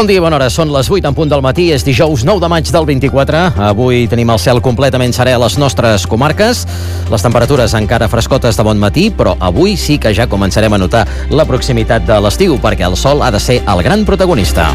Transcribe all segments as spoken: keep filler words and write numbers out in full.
Bon dia i bona hora, són les vuit en punt del matí, és dijous nou de maig del vint-i-quatre. Avui tenim el cel completament serè a les nostres comarques. Les temperatures encara frescotes de bon matí, però avui sí que ja començarem a notar la proximitat de l'estiu, perquè el sol ha de ser el gran protagonista.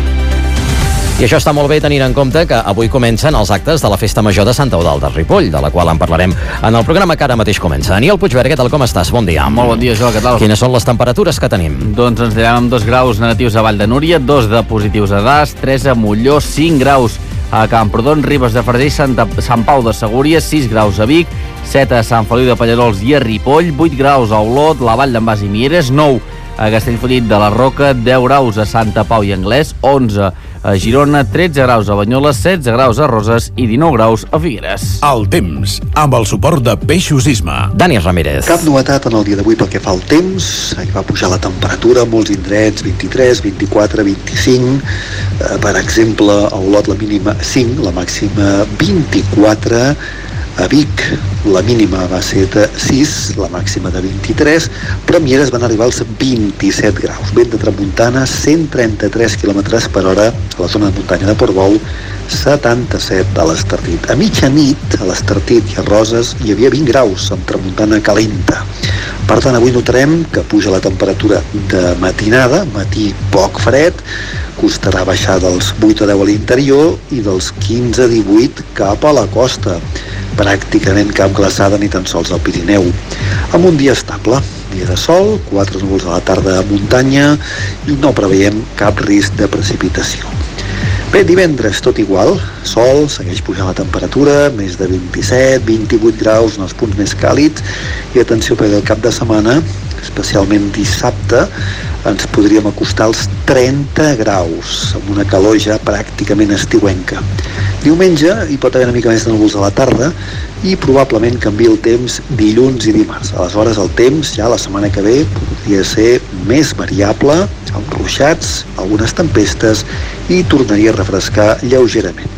I això està molt bé tenint en compte que avui comencen els actes de la Festa Major de Santa Eudald de Ripoll, de la qual en parlarem en el programa que ara mateix comença. Daniel Puigverd, què tal, com estàs? Bon dia. Molt bon dia, Joan, què tal? Quines són les temperatures que tenim? Doncs ens direm amb dos graus negatius a Vall de Núria, dos de positius a Das, tres a Molló, cinc graus a Camprodon, Ribes de Freser i Santa, Sant Pau de Segúries, sis graus a Vic, set a Sant Feliu de Pallerols i a Ripoll, vuit graus a Olot, la Vall d'en Bas i Mieres, nou a Castellfollit de la Roca, deu graus a Santa Pau i Anglès, onze a Girona, tretze graus a Banyoles, setze graus a Roses i dinou graus a Figueres. El temps, amb el suport de Peixos Isma. Dani Ramírez. Cap novetat en el dia d'avui pel que fa al temps. Ahir va pujar la temperatura, molts indrets, vint-i-tres, vint-i-quatre, vint-i-cinc. Eh, per exemple, a Olot la mínima cinc, la màxima vint-i-quatre. A Vic la mínima va ser de sis, la màxima de vint-i-tres, però a Mieres van arribar als vint-i-set graus. Vent de tramuntana, cent trenta-tres quilòmetres per hora a la zona de muntanya de Portbou, setanta-set a l'Estartit. A mitjanit, a l'Estartit i a Roses, hi havia vint graus, amb tramuntana calenta. Per tant, avui notarem que puja la temperatura de matinada, matí poc fred, costarà baixar dels vuit a deu a l'interior i dels quinze a divuit cap a la costa. Pràcticament cap glaçada ni tan sols al Pirineu. Amb un dia estable, dia de sol, quatre núvols a la tarda a muntanya i no preveiem cap risc de precipitació. Bé, divendres tot igual, sol, segueix pujant la temperatura, més de vint-i-set, vint-i-vuit graus en els punts més càlids, i atenció perquè el cap de setmana, especialment dissabte, ens podríem acostar als trenta graus, amb una calor ja pràcticament estiuenca. Diumenge hi pot haver una mica més de núvols a la tarda i probablement canvia el temps dilluns i dimarts. Aleshores el temps ja la setmana que ve podria ser més variable, amb ruixats, algunes tempestes i tornaria a refrescar lleugerament.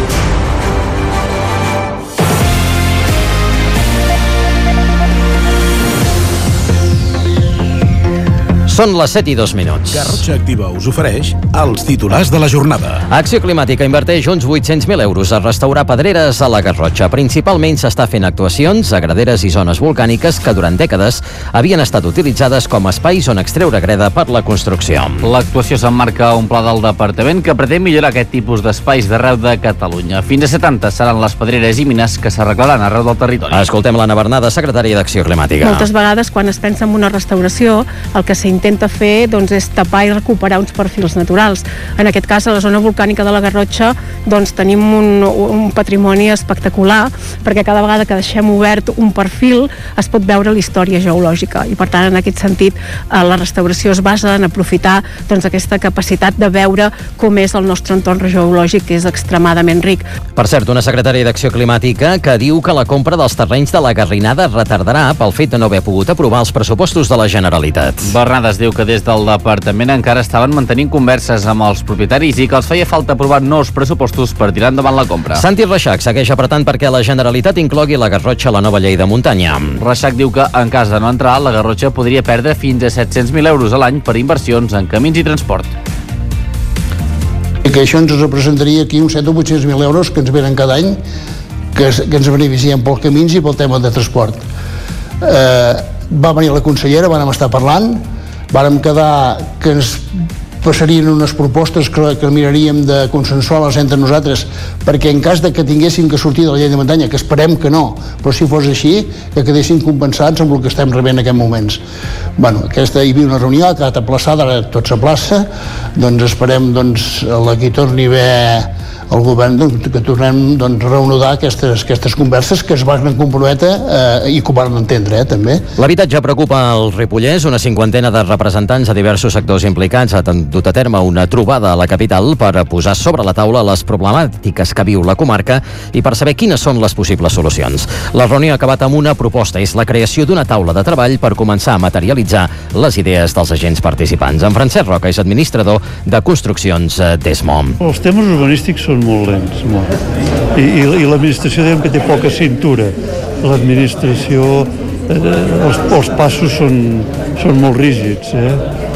Són les set i dos minuts. Garrotxa Activa us ofereix els titulars de la jornada. Acció Climàtica inverteix uns vuit-cents mil euros a restaurar pedreres a la Garrotxa. Principalment s'està fent actuacions a graderes i zones volcàniques que durant dècades havien estat utilitzades com a espais on extreure greda per la construcció. L'actuació s'emmarca un pla del departament que pretén millorar aquest tipus d'espais d'arreu de Catalunya. Fins a setanta seran les pedreres i mines que s'arreglaran arreu del territori. Escoltem l'Anna Bernada, secretària d'Acció Climàtica. Moltes vegades quan es pensa en una restauració, el que s'intenta intenta fer doncs, és tapar i recuperar uns perfils naturals. En aquest cas, a la zona volcànica de la Garrotxa doncs, tenim un, un patrimoni espectacular, perquè cada vegada que deixem obert un perfil es pot veure la història geològica i, per tant, en aquest sentit, la restauració es basa en aprofitar doncs, aquesta capacitat de veure com és el nostre entorn geològic, que és extremadament ric. Per cert, una secretària d'Acció Climàtica que diu que la compra dels terrenys de la Garrinada retardarà pel fet de no haver pogut aprovar els pressupostos de la Generalitat. Bernades diu que des del departament encara estaven mantenint converses amb els propietaris i que els feia falta aprovar nous pressupostos per tirar endavant la compra. Santi Reixac segueix apretant perquè la Generalitat inclogui la Garrotxa a la nova llei de muntanya. Reixac diu que en cas de no entrar, la Garrotxa podria perdre fins a set-cents mil euros a l'any per inversions en camins i transport. I que això ens representaria aquí uns set o vuit-cents mil euros que ens venen cada any, que, que ens beneficien pels camins i pel tema de transport. Eh, va venir la consellera, vam estar parlant, vàrem quedar que ens passarien unes propostes que, que miraríem de consensuar-les entre nosaltres, perquè en cas de que tinguéssim que sortir de la llei de muntanya, que esperem que no, però si fos així, que quedéssim compensats amb el que estem rebent en aquests moments. Bueno, aquesta, hi havia una reunió, ha quedat aplaçada, ara tot s'aplaça, doncs esperem doncs, la que hi torni a haver el govern, doncs, que tornem doncs, a reanudar aquestes, aquestes converses que es van comprometre eh, i que ho van entendre, eh, també. L'habitatge preocupa el Ripollès. Una cinquantena de representants de diversos sectors implicats han dut a terme una trobada a la capital per posar sobre la taula les problemàtiques que viu la comarca i per saber quines són les possibles solucions. La reunió ha acabat amb una proposta, és la creació d'una taula de treball per començar a materialitzar les idees dels agents participants. En Francesc Roca és administrador de Construccions d'Esmo. Els temes urbanístics són molt lents, molt. I, i, i l'administració diguem que té poca cintura. L'administració, eh, els, els passos són, són molt rígids, eh?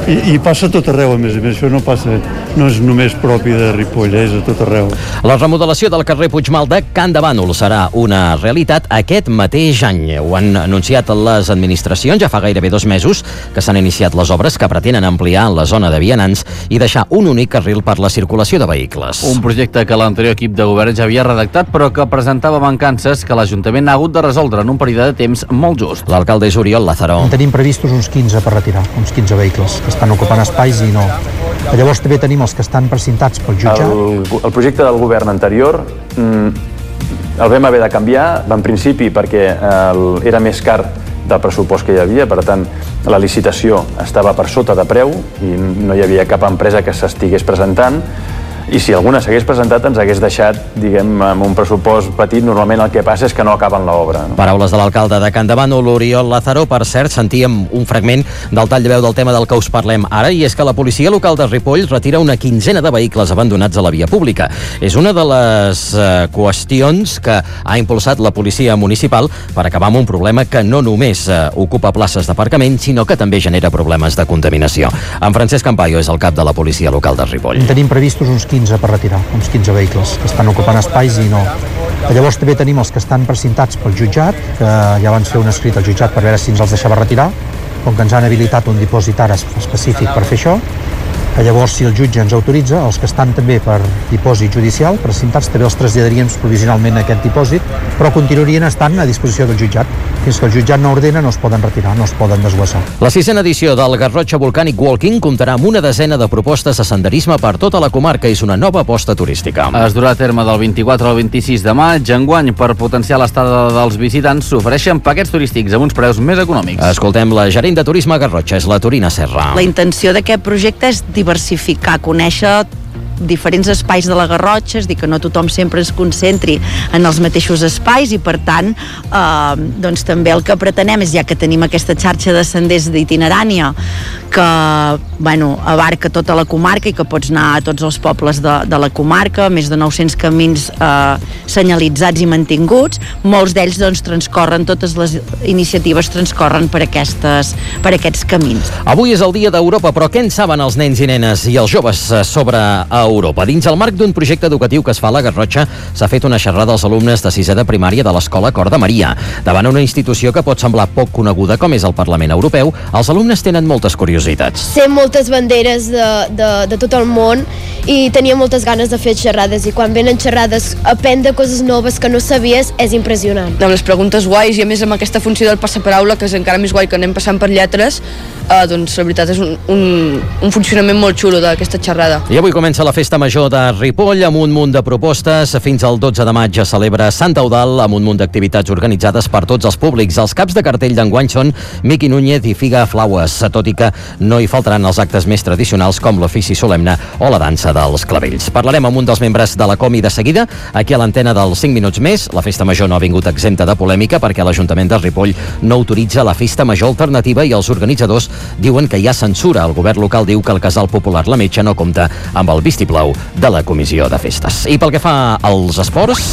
I, i passa a tot arreu, a més a més, això no passa, no és només propi de Ripoll, eh, és a tot arreu. La remodelació del carrer Puigmal de Can de Bànol serà una realitat aquest mateix any. Ho han anunciat les administracions ja fa gairebé dos mesos que s'han iniciat les obres que pretenen ampliar la zona de vianants i deixar un únic carril per la circulació de vehicles. Un projecte que l'anterior equip de govern ja havia redactat, però que presentava mancances que l'Ajuntament ha hagut de resoldre en un període de temps molt just. L'alcalde és Oriol Lázaro. Tenim previstos uns quinze per retirar, uns quinze vehicles que estan ocupant espais i no. Llavors també tenim els que estan precintats pel jutjat. El, el projecte del govern anterior mm, el vam haver de canviar, en principi perquè el, era més car del pressupost que hi havia, per tant la licitació estava per sota de preu i no hi havia cap empresa que s'estigués presentant, i si alguna s'hagués presentat ens hagués deixat, diguem, amb un pressupost petit. Normalment el que passa és que no acaben l'obra. No? Paraules de l'alcalde de Can de Bànol, Oriol Lázaro. Per cert, sentíem un fragment del tall de veu del tema del que us parlem ara, i és que la policia local de Ripoll retira una quinzena de vehicles abandonats a la via pública. És una de les eh, qüestions que ha impulsat la policia municipal per acabar amb un problema que no només eh, ocupa places d'aparcament, sinó que també genera problemes de contaminació. En Francesc Campayo és el cap de la policia local de Ripoll. Tenim previstos uns quinze per retirar, uns quinze vehicles que estan ocupant espais i no. Llavors també tenim els que estan precintats pel jutjat, que ja van fer un escrit al jutjat per veure si ens els deixava retirar, com que ens han habilitat un dipòsit ara específic per fer això. Llavors, si el jutge ens autoritza, els que estan també per dipòsit judicial, precintats, també els traslladaríem provisionalment a aquest dipòsit, però continuarien estant a disposició del jutjat. Fins que el jutjat no ordena, no es poden retirar, no es poden desguassar. La sisena edició del Garrotxa Volcanic Walking comptarà amb una desena de propostes de senderisme per tota la comarca i és una nova aposta turística. Es durà a terme del vint-i-quatre al vint-i-sis de maig. Enguany, per potenciar l'estada dels visitants, s'ofereixen paquets turístics amb uns preus més econòmics. Escoltem la gerent de turisme a Garrotxa, és la Torina Serra. La intenció d'aquest projecte és diversificar, conèixer diferents espais de la Garrotxa, és dir, que no tothom sempre es concentri en els mateixos espais i per tant eh, doncs també el que pretenem és, ja que tenim aquesta xarxa de senders d'itinerània que bueno, abarca tota la comarca i que pots anar a tots els pobles de, de la comarca, més de nou-cents camins eh, senyalitzats i mantinguts, molts d'ells doncs transcorren, totes les iniciatives transcorren per, aquestes, per aquests camins. Avui és el dia d'Europa, però què en saben els nens i nenes i els joves sobre Europa? Dins el marc d'un projecte educatiu que es fa a la Garrotxa s'ha fet una xerrada als alumnes de sisè de primària de l'Escola Cor de Maria. Davant una institució que pot semblar poc coneguda com és el Parlament Europeu, els alumnes tenen moltes curiositats. Sé moltes banderes de, de, de tot el món i tenia moltes ganes de fer xerrades, i quan venen xerrades aprendre coses noves que no sabies és impressionant. Amb les preguntes guais i a més amb aquesta funció del passaparaula, que és encara més guai que anem passant per lletres, eh, doncs la veritat és un, un, un funcionament molt xulo d'aquesta xerrada. I avui comença la Festa Major de Ripoll amb un munt de propostes. Fins al dotze de maig es celebra Sant Eudald amb un munt d'activitats organitzades per tots els públics. Els caps de cartell d'enguany són Miqui Núñez i Figa Flaues, tot i que no hi faltaran els actes més tradicionals com l'ofici solemne o la dansa dels clavells. Parlarem amb un dels membres de la Comi de seguida, aquí a l'antena dels cinc minuts més. La Festa Major no ha vingut exempta de polèmica perquè l'Ajuntament de Ripoll no autoritza la Festa Major alternativa i els organitzadors diuen que hi ha censura. El govern local diu que el Casal Popular La Metxa no compta amb el vistiplau de la Comissió de Festes. I pel que fa als esports,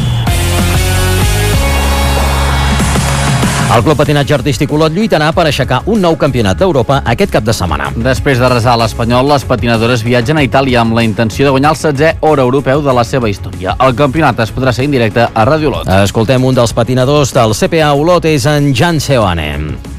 el Club Patinatge Artístic Olot lluitarà per aixecar un nou campionat d'Europa aquest cap de setmana. Després de resar l'Espanyol, les patinadores viatgen a Itàlia amb la intenció de guanyar el setzè or europeu de la seva història. El campionat es podrà seguir en directe a Ràdio Olot. Escoltem un dels patinadors del C P A Olot, és en Jan Seoane.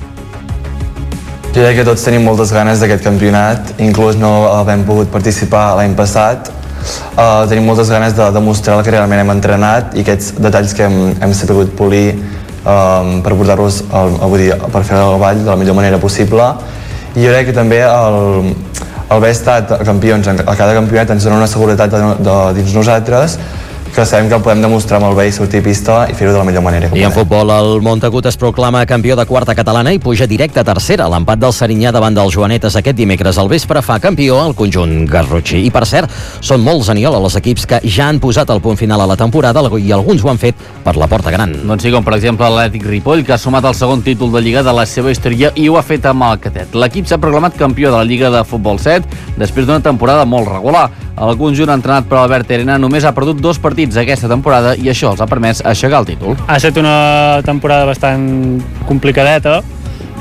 Jo crec que tots tenim moltes ganes d'aquest campionat, inclús no hem pogut participar l'any passat. Uh, tenim moltes ganes de demostrar el que realment hem entrenat i aquests detalls que hem, hem sabut polir um, per portar-los per fer el ball de la millor manera possible. I jo crec que també el, el haver estat campions a cada campionat ens dona una seguretat de, de, dins nosaltres, que sabem que el podem demostrar molt bé i sortir a pista i fer-ho de la millor manera. I en futbol, el Montagut es proclama campió de quarta catalana i puja directe a tercera. L'empat del Serinyà davant dels Joanetes aquest dimecres al vespre fa campió al conjunt garrotxí. I per cert, són molts Aniol els equips que ja han posat el punt final a la temporada i alguns ho han fet per la porta gran. Doncs sí, com per exemple l'Atlètic Ripoll, que ha sumat el segon títol de Lliga de la seva història i ho ha fet amb el Catet. L'equip s'ha proclamat campió de la Lliga de Futbol set després d'una temporada molt regular. El conjunt entrenat per Albert Terena només ha perdut dos partits aquesta temporada i això els ha permès aixecar el títol. Ha estat una temporada bastant complicadeta,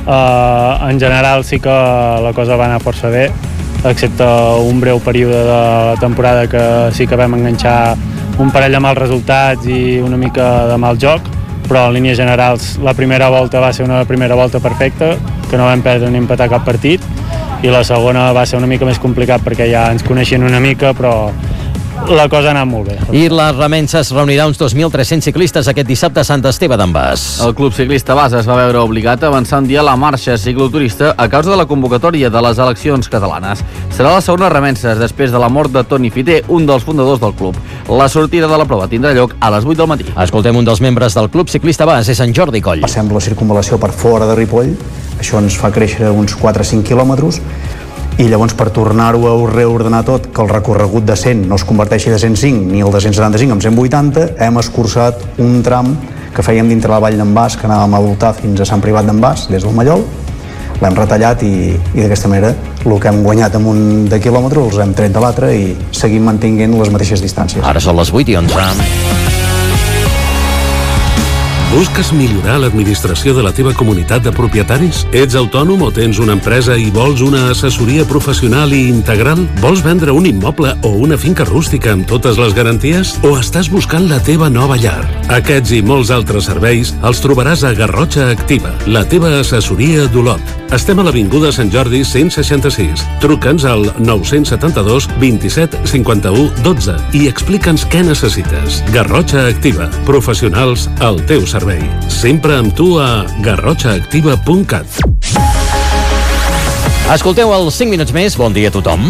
Uh, en general sí que la cosa va anar força bé, excepte un breu període de la temporada que sí que vam enganxar un parell de mals resultats i una mica de mal joc, però en línies generals la primera volta va ser una primera volta perfecta, que no vam perdre ni empatar cap partit, i la segona va ser una mica més complicat perquè ja ens coneixien una mica, però la cosa ha anat molt bé. I la Remença es reunirà uns dos mil tres-cents ciclistes aquest dissabte a Sant Esteve d'en Bas. El Club Ciclista Bas es va veure obligat a avançar un dia la marxa cicloturista a causa de la convocatòria de les eleccions catalanes. Serà la segona Remença després de la mort de Toni Fiter, un dels fundadors del club. La sortida de la prova tindrà lloc a les vuit del matí. Escoltem un dels membres del Club Ciclista Bas, és en Jordi Coll. Passem la circunvalació per fora de Ripoll, això ens fa créixer uns quatre o cinc quilòmetres, i llavors per tornar-ho a reordenar tot, que el recorregut de cent no es converteixi de cent cinc ni el de cent setanta-cinc en cent vuitanta, hem escurçat un tram que fèiem dintre la vall d'en Bas, que anàvem a voltar fins a Sant Privat d'en Bas, des del Mallol, l'hem retallat i, i d'aquesta manera el que hem guanyat en un de quilòmetre els hem tret de l'altre i seguim mantenint les mateixes distàncies. Ara són les vuit i onze. Busques millorar l'administració de la teva comunitat de propietaris? Ets autònom o tens una empresa i vols una assessoria professional i integral? Vols vendre un immoble o una finca rústica amb totes les garanties? O estàs buscant la teva nova llar? Aquests i molts altres serveis els trobaràs a Garrotxa Activa, la teva assessoria d'Olot. Estem a l'Avinguda Sant Jordi cent seixanta-sis. Truca'ns al nou setanta-dos vint-i-set cinquanta-u dotze i explica'ns què necessites. Garrotxa Activa, professionals al teu servei. Sempre amb tu a garrotxa activa punt cat. Escolteu els cinc minuts més. Bon dia a tothom.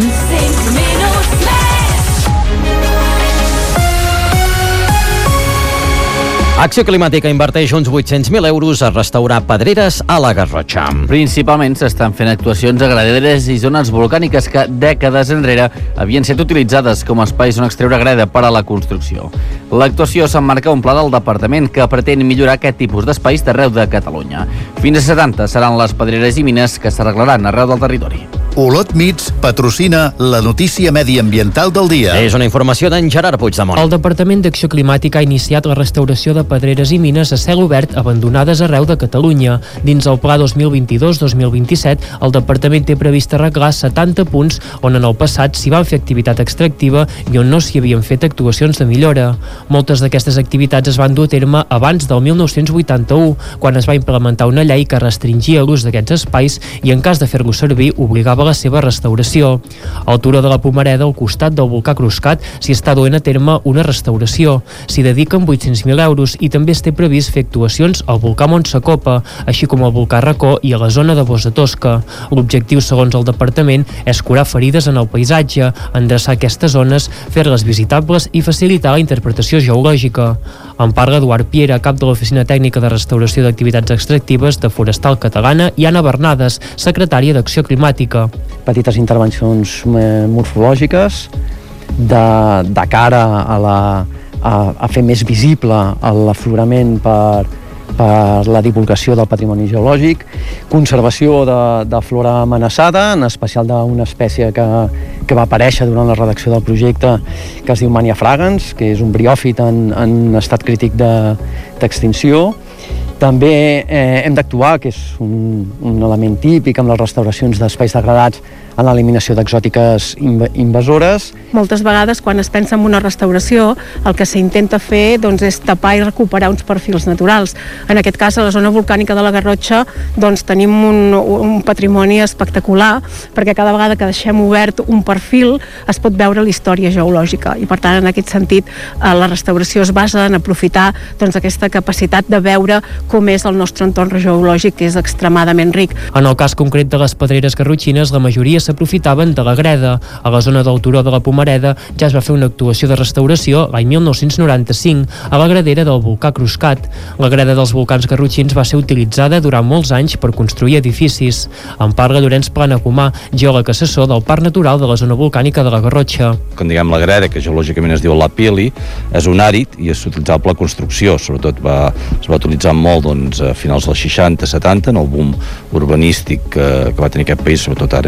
Acció Climàtica inverteix uns vuit-cents mil euros a restaurar pedreres a la Garrotxa. Principalment s'estan fent actuacions a graderes i zones volcàniques que dècades enrere havien estat utilitzades com a espais on extreure greda per a la construcció. L'actuació s'emmarca un pla del departament que pretén millorar aquest tipus d'espais d'arreu de Catalunya. Fins a setanta seran les pedreres i mines que s'arreglaran arreu del territori. Olot Mits patrocina la notícia mediambiental del dia. És una informació d'en Gerard Puigdemont. El Departament d'Acció Climàtica ha iniciat la restauració de pedreres i mines a cel obert abandonades arreu de Catalunya. Dins el Pla dos mil vint-i-dos dos mil vint-i-set, el Departament té previst arreglar setanta punts on en el passat s'hi van fer activitat extractiva i on no s'hi havien fet actuacions de millora. Moltes d'aquestes activitats es van dur a terme abans del mil nou-cents vuitanta-u, quan es va implementar una llei que restringia l'ús d'aquests espais i en cas de fer-los servir obligava la seva restauració. Al turó de la Pomareda, al costat del volcà Cruscat, s'hi està duent a terme una restauració. S'hi dediquen vuit-cents mil euros i també es té previst fer actuacions al volcà Montsacopa, així com al volcà Racó i a la zona de Bossa Tosca. L'objectiu, segons el departament, és curar ferides en el paisatge, endreçar aquestes zones, fer-les visitables i facilitar la interpretació geològica. En parla Eduard Piera, cap de l'Oficina Tècnica de Restauració d'Activitats Extractives de Forestal Catalana, i Anna Bernades, secretària d'Acció Climàtica. Petites intervencions morfològiques de, de cara a, la, a, a fer més visible l'aflorament per, per la divulgació del patrimoni geològic, conservació de, de flora amenaçada, en especial d'una espècie que, que va aparèixer durant la redacció del projecte, que es diu Mania fragans, que és un briòfit en, en estat crític d'extinció. També eh, hem d'actuar, que és un, un element típic amb les restauracions d'espais degradats, en l'eliminació d'exòtiques invasores. Moltes vegades, quan es pensa en una restauració, el que s'intenta fer doncs, és tapar i recuperar uns perfils naturals. En aquest cas, a la zona volcànica de la Garrotxa, doncs, tenim un, un patrimoni espectacular, perquè cada vegada que deixem obert un perfil es pot veure la història geològica. I, per tant, en aquest sentit, la restauració es basa en aprofitar doncs, aquesta capacitat de veure com és el nostre entorn geològic, que és extremadament ric. En el cas concret de les pedreres garrotxines, la majoria s'aprofitaven de la greda. A la zona del turó de la Pomareda ja es va fer una actuació de restauració l'any mil nou-cents noranta-cinc a la gradera del volcà Cruscat. La greda dels volcans garrotxins va ser utilitzada durant molts anys per construir edificis. En parla Llorenç Planacumà, geòleg assessor del Parc Natural de la zona volcànica de la Garrotxa. Quan diguem la greda, que geològicament es diu la pili, és un àrid i és utilitzable per la construcció. Sobretot va, es va utilitzar molt doncs, a finals dels seixanta setanta, en el boom urbanístic que, que va tenir aquest país, sobretot ara en Metropolitana de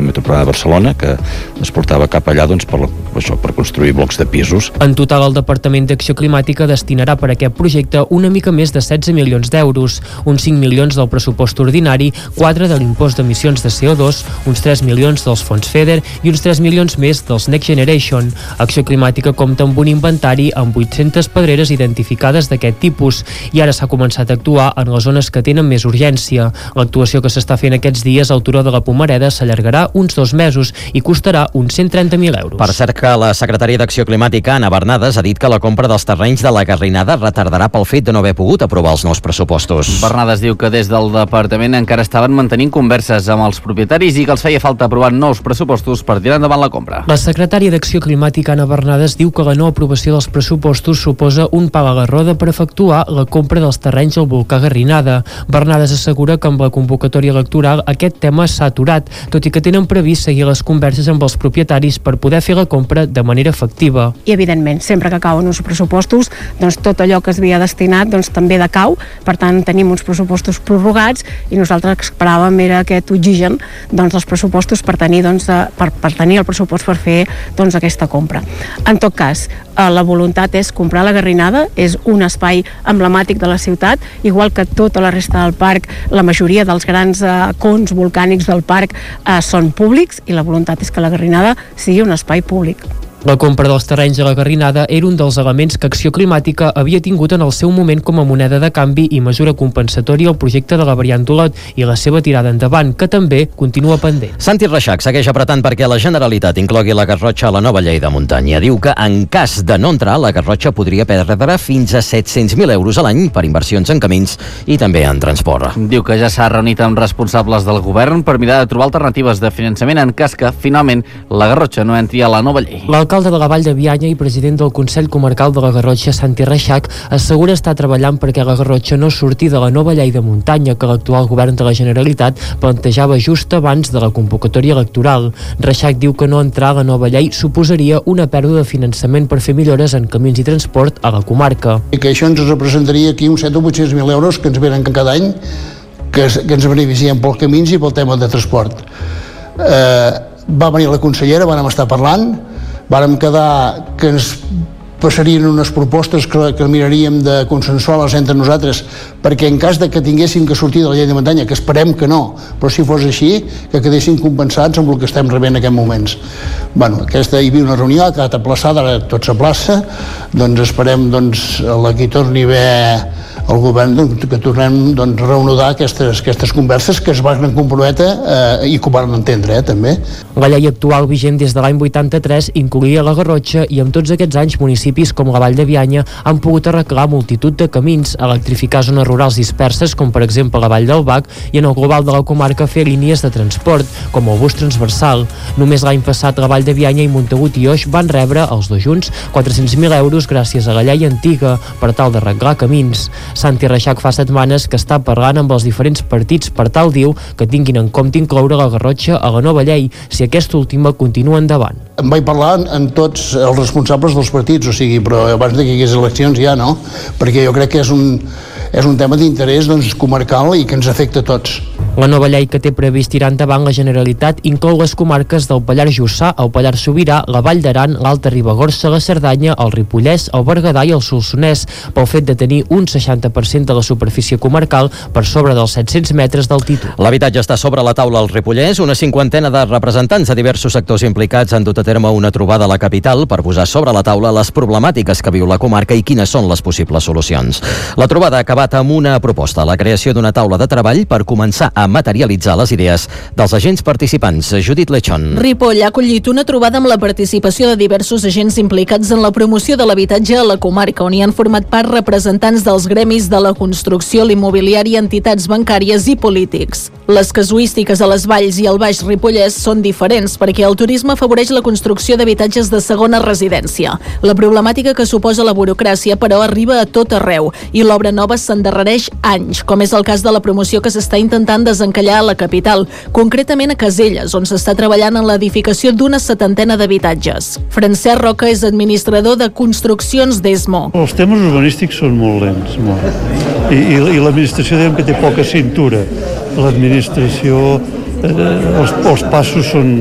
Barcelona, que es portava cap allà doncs, per, això, per construir blocs de pisos. En total, el Departament d'Acció Climàtica destinarà per a aquest projecte una mica més de setze milions d'euros, uns cinc milions del pressupost ordinari, quatre de l'impost d'emissions de C O dos, uns tres milions dels fons FEDER i uns tres milions més dels Next Generation. Acció Climàtica compta amb un inventari amb vuit-centes pedreres identificades d'aquest tipus i ara s'ha començat a actuar en les zones que tenen més urgència. L'actuació que s'està fent aquests dies al turó de la Pomareda s'allargarà uns dos mesos i costarà uns cent trenta mil euros. Per cert que la secretària d'Acció Climàtica, Anna Bernades, ha dit que la compra dels terrenys de la Garrinada retardarà pel fet de no haver pogut aprovar els nous pressupostos. Bernades diu que des del departament encara estaven mantenint converses amb els propietaris i que els feia falta aprovar nous pressupostos per tirar endavant la compra. La secretària d'Acció Climàtica, Anna Bernades, diu que la no aprovació dels pressupostos suposa un pal a la roda per efectuar la compra dels terrenys al volcà Garrinada. Bernades assegura que amb la convocatòria electoral aquest tema s'ha aturat, tot i que tenen previst seguir les converses amb els propietaris per poder fer la compra de manera efectiva. I evidentment, sempre que cauen uns pressupostos, doncs tot allò que es havia destinat doncs, també decau, per tant tenim uns pressupostos prorrogats i nosaltres esperàvem era aquest oxigen doncs, dels pressupostos per tenir, doncs, per, per tenir el pressupost per fer doncs, aquesta compra. En tot cas, la voluntat és comprar la Garrinada, és un espai emblemàtic de la ciutat, igual que tota la resta del parc, la majoria dels grans eh, cons volcànics del parc eh, són públics i la voluntat és que la Garrinada sigui un espai públic. La compra dels terrenys de la Garrinada era un dels elements que Acció Climàtica havia tingut en el seu moment com a moneda de canvi i mesura compensatòria al projecte de la variant d'Olot i la seva tirada endavant, que també continua pendent. Santi Reixac segueix apretant perquè la Generalitat inclogui la Garrotxa a la nova llei de muntanya. Diu que en cas de no entrar, la Garrotxa podria perdre fins a set-cents mil euros a l'any per inversions en camins i també en transport. Diu que ja s'ha reunit amb responsables del govern per mirar de trobar alternatives de finançament en cas que, finalment, la Garrotxa no entri a la nova llei. L'alcalde de la Vall de Bianya i president del Consell Comarcal de la Garrotxa, Santi Reixac, assegura estar treballant perquè la Garrotxa no surti de la nova llei de muntanya que l'actual govern de la Generalitat plantejava just abans de la convocatòria electoral. Reixac diu que no entrar a la nova llei suposaria una pèrdua de finançament per fer millores en camins i transport a la comarca. I que això ens representaria aquí uns set o vuit-cents mil euros que ens venen cada any que, que ens beneficien pels camins i pel tema de transport. Eh, va venir la consellera, vam estar parlant, vàrem quedar que ens passarien unes propostes que, que miraríem de consensuar-les entre nosaltres perquè en cas de que tinguéssim que sortir de la llei de muntanya, que esperem que no, però si fos així, que quedéssim compensats amb el que estem rebent en aquests moments. Bueno, aquesta hi havia una reunió, ha quedat aplaçada, ara tot s'aplaça, doncs esperem doncs, la que hi torni a haver el govern doncs, que tornem doncs, a reanudar aquestes, aquestes converses que es van comprometre eh, i que ho van entendre, eh, també. La llei actual vigent des de l'any vuitanta-tres incloïa la Garrotxa i amb tots aquests anys municipis com la Vall de Bianya han pogut arreglar multitud de camins, electrificar zones rurals disperses com per exemple la Vall del Bac i en el global de la comarca fer línies de transport com el bus transversal. Només l'any passat la Vall de Bianya i Montagut i Oix van rebre els dos junts quatre-cents mil euros gràcies a la llei antiga per tal d'arreglar camins. Santi Reixac fa setmanes que està parlant amb els diferents partits per tal, diu, que tinguin en compte incloure la Garrotxa a la nova llei si aquesta última continua endavant. Em vaig parlar amb tots els responsables dels partits, o sigui, però abans de que hi hagués eleccions ja no, perquè jo crec que és un, és un tema d'interès doncs, comarcal i que ens afecta a tots. La nova llei que té previst tirar endavant la Generalitat inclou les comarques del Pallars Jussà, el Pallars Sobirà, la Vall d'Aran, l'Alta Ribagorça, la Cerdanya, el Ripollès, el Berguedà i el Solsonès, pel fet de tenir un seixanta per cent de la superfície comarcal per sobre dels set-cents metres d'altitud. L'habitatge està sobre la taula al Ripollès. Una cinquantena de representants de diversos sectors implicats han dut a terme una trobada a la capital per posar sobre la taula les problemàtiques que viu la comarca i quines són les possibles solucions. La trobada ha acabat amb una proposta, la creació d'una taula de treball per començar a materialitzar les idees dels agents participants. Judit Lechón. Ripoll ha acollit una trobada amb la participació de diversos agents implicats en la promoció de l'habitatge a la comarca, on hi han format part representants dels gremis de la construcció, l'immobiliari, entitats bancàries i polítics. Les casuístiques a les Valls i al Baix Ripollès són diferents perquè el turisme afavoreix la construcció d'habitatges de segona residència. La problemàtica que suposa la burocràcia, però, arriba a tot arreu i l'obra nova s'endarrereix anys, com és el cas de la promoció que s'està intentant desencallar a la capital, concretament a Caselles, on s'està treballant en l'edificació d'una setantena d'habitatges. Francesc Roca és administrador de construccions d'Esmo. Els temes urbanístics són molt lents, molt. I, i, i l'administració diguem que té poca cintura. L'administració, eh, els, els passos són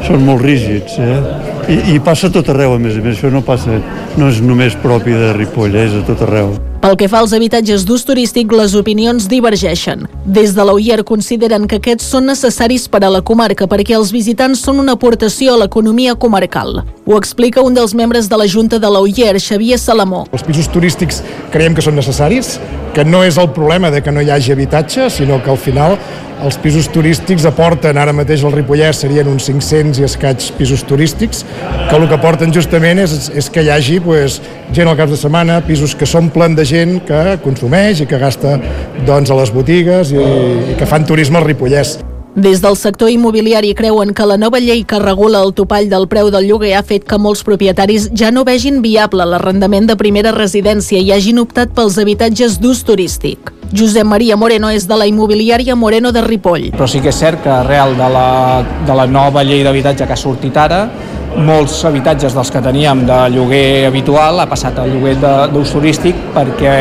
són molt rígids, eh? I, i passa a tot arreu, a més a més, això no passa, no és només propi de Ripoll, eh? És a tot arreu. Pel que fa als habitatges d'ús turístic, les opinions divergeixen. Des de l'Oier consideren que aquests són necessaris per a la comarca perquè els visitants són una aportació a l'economia comarcal. Ho explica un dels membres de la Junta de l'Oier, Xavier Salamó. Els pisos turístics creiem que són necessaris, que no és el problema de que no hi hagi habitatge, sinó que al final els pisos turístics aporten, ara mateix al Ripollès serien uns cinc-cents i escaig pisos turístics, que el que aporten justament és, és que hi hagi pues, gent al cap de setmana, pisos que s'omplen de gent que consumeix i que gasta doncs, a les botigues i, i que fan turisme al Ripollès. Des del sector immobiliari creuen que la nova llei que regula el topall del preu del lloguer ha fet que molts propietaris ja no vegin viable l'arrendament de primera residència i hagin optat pels habitatges d'ús turístic. Josep Maria Moreno és de la immobiliària Moreno de Ripoll. Però sí que és cert que arrel de la, de la nova llei d'habitatge que ha sortit ara, molts habitatges dels que teníem de lloguer habitual ha passat al lloguer d'ús turístic perquè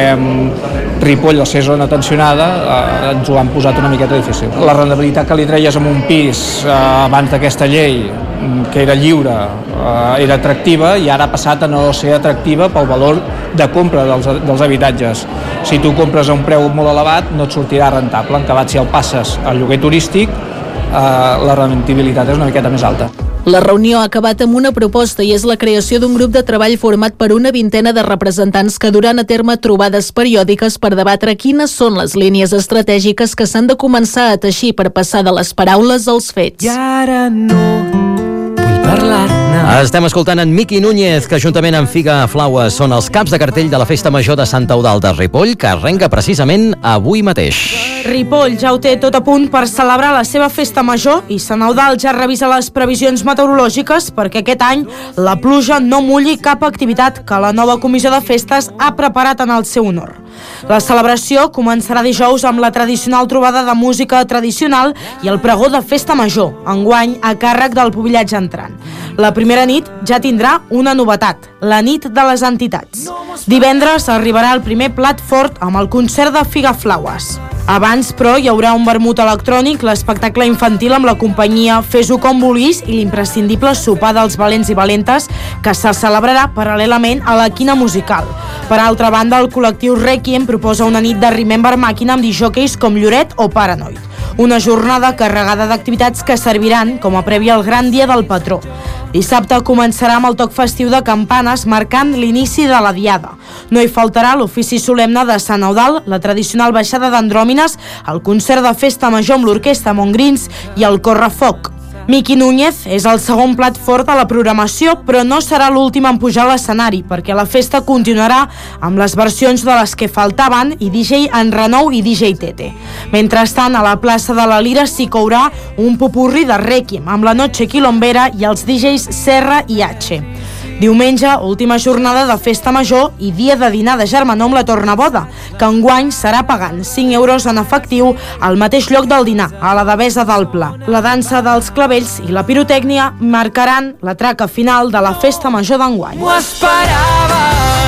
Ripoll, al ser zona tensionada, eh, ens ho han posat una miqueta difícil. La rendibilitat que li treies en un pis eh, abans d'aquesta llei, que era lliure, eh, era atractiva i ara ha passat a no ser atractiva pel valor de compra dels, dels habitatges. Si tu compres a un preu molt elevat no et sortirà rentable, en acabat si el passes al lloguer turístic eh, la rendibilitat és una miqueta més alta. La reunió ha acabat amb una proposta i és la creació d'un grup de treball format per una vintena de representants que duran a terme trobades periòdiques per debatre quines són les línies estratègiques que s'han de començar a teixir per passar de les paraules als fets. I ara no vull parlar-ne. Estem escoltant en Miqui Núñez, que juntament amb Figa Flaues són els caps de cartell de la Festa Major de Sant Eudald de Ripoll, que arrenca precisament avui mateix. Ripoll ja ho té tot a punt per celebrar la seva Festa Major i Sant Eudald ja revisa les previsions meteorològiques perquè aquest any la pluja no mulli cap activitat que la nova comissió de festes ha preparat en el seu honor. La celebració començarà dijous amb la tradicional trobada de música tradicional i el pregó de Festa Major, enguany a càrrec del pobillatge entrant. La primera nit ja tindrà una novetat, la nit de les entitats. Divendres arribarà el primer plat fort amb el concert de Figa Flaues. Abans, però, hi haurà un vermut electrònic, l'espectacle infantil amb la companyia Fes-ho com vulguis i l'imprescindible sopar dels valents i valentes que se celebrarà paral·lelament a la quina musical. Per altra banda, el col·lectiu Requiem proposa una nit de Remember Màquina amb disjòqueis com Lloret o Paranoid. Una jornada carregada d'activitats que serviran com a prèvia al gran dia del patró. Dissabte començarà amb el toc festiu de campanes marcant l'inici de la diada. No hi faltarà l'ofici solemne de Sant Eudald, la tradicional baixada d'Andròmines, el concert de Festa Major amb l'orquestra Montgrins i el Correfoc. Miqui Núñez és el segon plat fort a la programació, però no serà l'últim en pujar a l'escenari, perquè la festa continuarà amb les versions de les que faltaven i D J Enrenou i D J Tete. Mentrestant, a la plaça de la Lira s'hi courà un popurri de Requiem, amb la Noche Quilombera i els D Js Serra i H. Diumenge, última jornada de Festa Major i dia de dinar de germanor amb la Tornaboda, que enguany serà pagant cinc euros en efectiu al mateix lloc del dinar, a la Devesa del Pla. La dansa dels clavells i la pirotècnia marcaran la traca final de la Festa Major d'enguany. Ho esperava!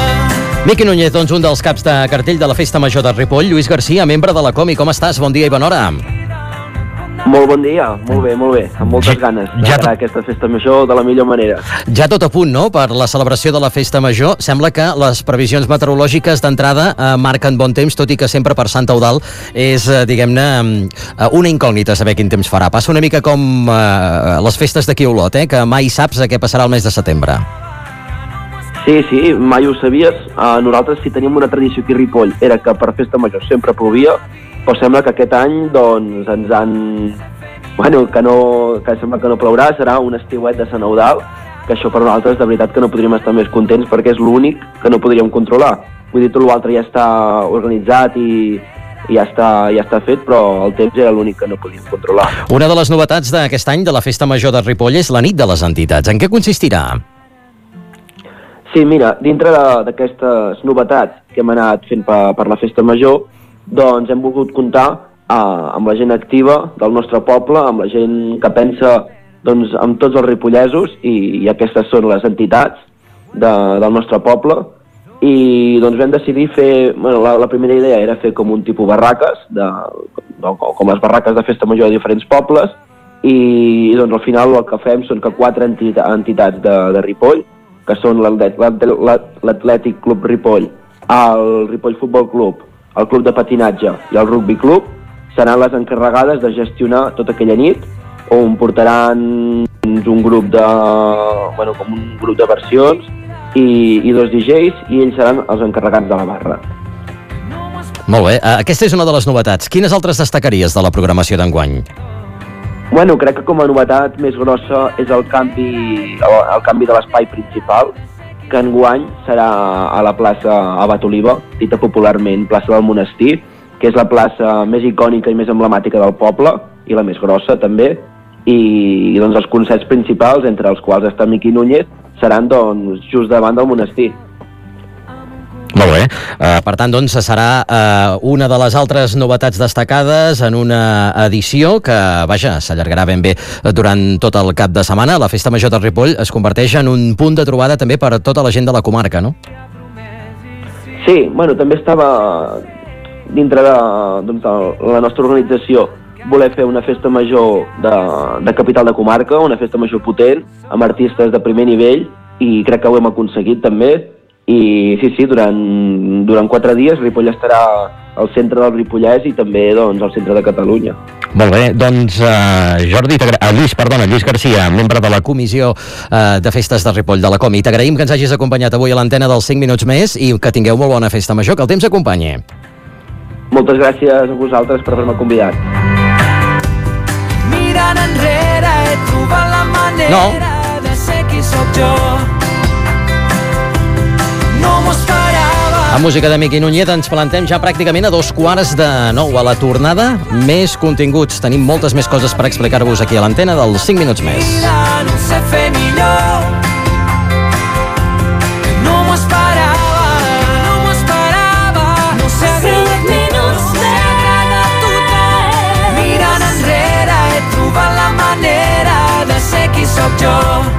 Miqui Núñez, doncs un dels caps de cartell de la Festa Major de Ripoll. Lluís Garcia, membre de la Comi, com estàs? Bon dia i bona hora. Molt bon dia, molt bé, molt bé, amb moltes ganes de ja to... aquesta Festa Major de la millor manera. Ja tot a punt, no?, per la celebració de la Festa Major. Sembla que les previsions meteorològiques d'entrada eh, marquen bon temps, tot i que sempre per Sant Eudald és, eh, diguem-ne, eh, una incògnita saber quin temps farà. Passa una mica com eh, les festes d'aquí a Olot, eh, que mai saps a què passarà el mes de setembre. Sí, sí, mai ho sabies. Uh, nosaltres sí teníem una tradició aquí a Ripoll, era que per Festa Major sempre plovia, però sembla que aquest any doncs, ens han... Bueno, que, no, que sembla que no plourà, serà un estiuet de Sant Eudald, que això per nosaltres de veritat que no podríem estar més contents perquè és l'únic que no podríem controlar. Vull dir, tot l'altre ja està organitzat i, i ja, està, ja està fet, però el temps era l'únic que no podíem controlar. Una de les novetats d'aquest any de la Festa Major de Ripoll és la nit de les entitats. En què consistirà? Sí, mira, dintre d'aquestes novetats que hem anat fent per, per la Festa Major, doncs hem volgut comptar eh, amb la gent activa del nostre poble, amb la gent que pensa doncs, amb tots els ripollesos, i, i aquestes són les entitats de, del nostre poble, i doncs vam decidir fer, bueno, la, la primera idea era fer com un tipus barraques, de, de, com les barraques de Festa Major de diferents pobles, i doncs al final el que fem són que quatre entitats de, de Ripoll, que són l'Atlètic Club Ripoll, el Ripoll Futbol Club, el Club de Patinatge i el Rugby Club, seran les encarregades de gestionar tota aquella nit, on portaran un grup de, bueno, com un grup de versions i, i dos D Js, i ells seran els encarregats de la barra. Molt bé, aquesta és una de les novetats. Quines altres destacaries de la programació d'enguany? Bueno, crec que com a novetat més grossa és el canvi, el, el canvi de l'espai principal, que enguany serà a la plaça Abat Oliva, dita popularment plaça del Monestir, que és la plaça més icònica i més emblemàtica del poble, i la més grossa també, i, i doncs els concerts principals, entre els quals està Miqui Núñez, seran doncs just davant del monestir. Molt bé. Uh, per tant, doncs, serà uh, una de les altres novetats destacades en una edició que, vaja, s'allargarà ben bé durant tot el cap de setmana. La Festa Major de Ripoll es converteix en un punt de trobada també per a tota la gent de la comarca, no? Sí, bueno, també estava dintre de, doncs, de la nostra organització voler fer una festa major de, de capital de comarca, una festa major potent, amb artistes de primer nivell, i crec que ho hem aconseguit també. I sí, sí, durant, durant quatre dies Ripoll estarà al centre del Ripollès i també doncs, al centre de Catalunya. Molt bé, doncs uh, Jordi, uh, Lluís, perdona, Lluís Garcia, membre de la comissió uh, de festes de Ripoll de la Comi. T'agraïm que ens hagis acompanyat avui a l'antena dels cinc minuts més i que tingueu molt bona festa major, que el temps acompanyi. Moltes gràcies a vosaltres per haver-me convidat. Mirant enrere he trobat la manera no. de ser qui sóc jo. No m'ho esperava. A música de Miqui Núñez ens plantem ja pràcticament a dos quarts de nou a la tornada. Més continguts, tenim moltes més coses per explicar-vos aquí a l'antena dels cinc minuts més. No ho sé fer millor. No m'ho esperava. No m'ho esperava. No sé cinc minuts més. Mirant enrere he trobat la manera de ser qui sóc jo.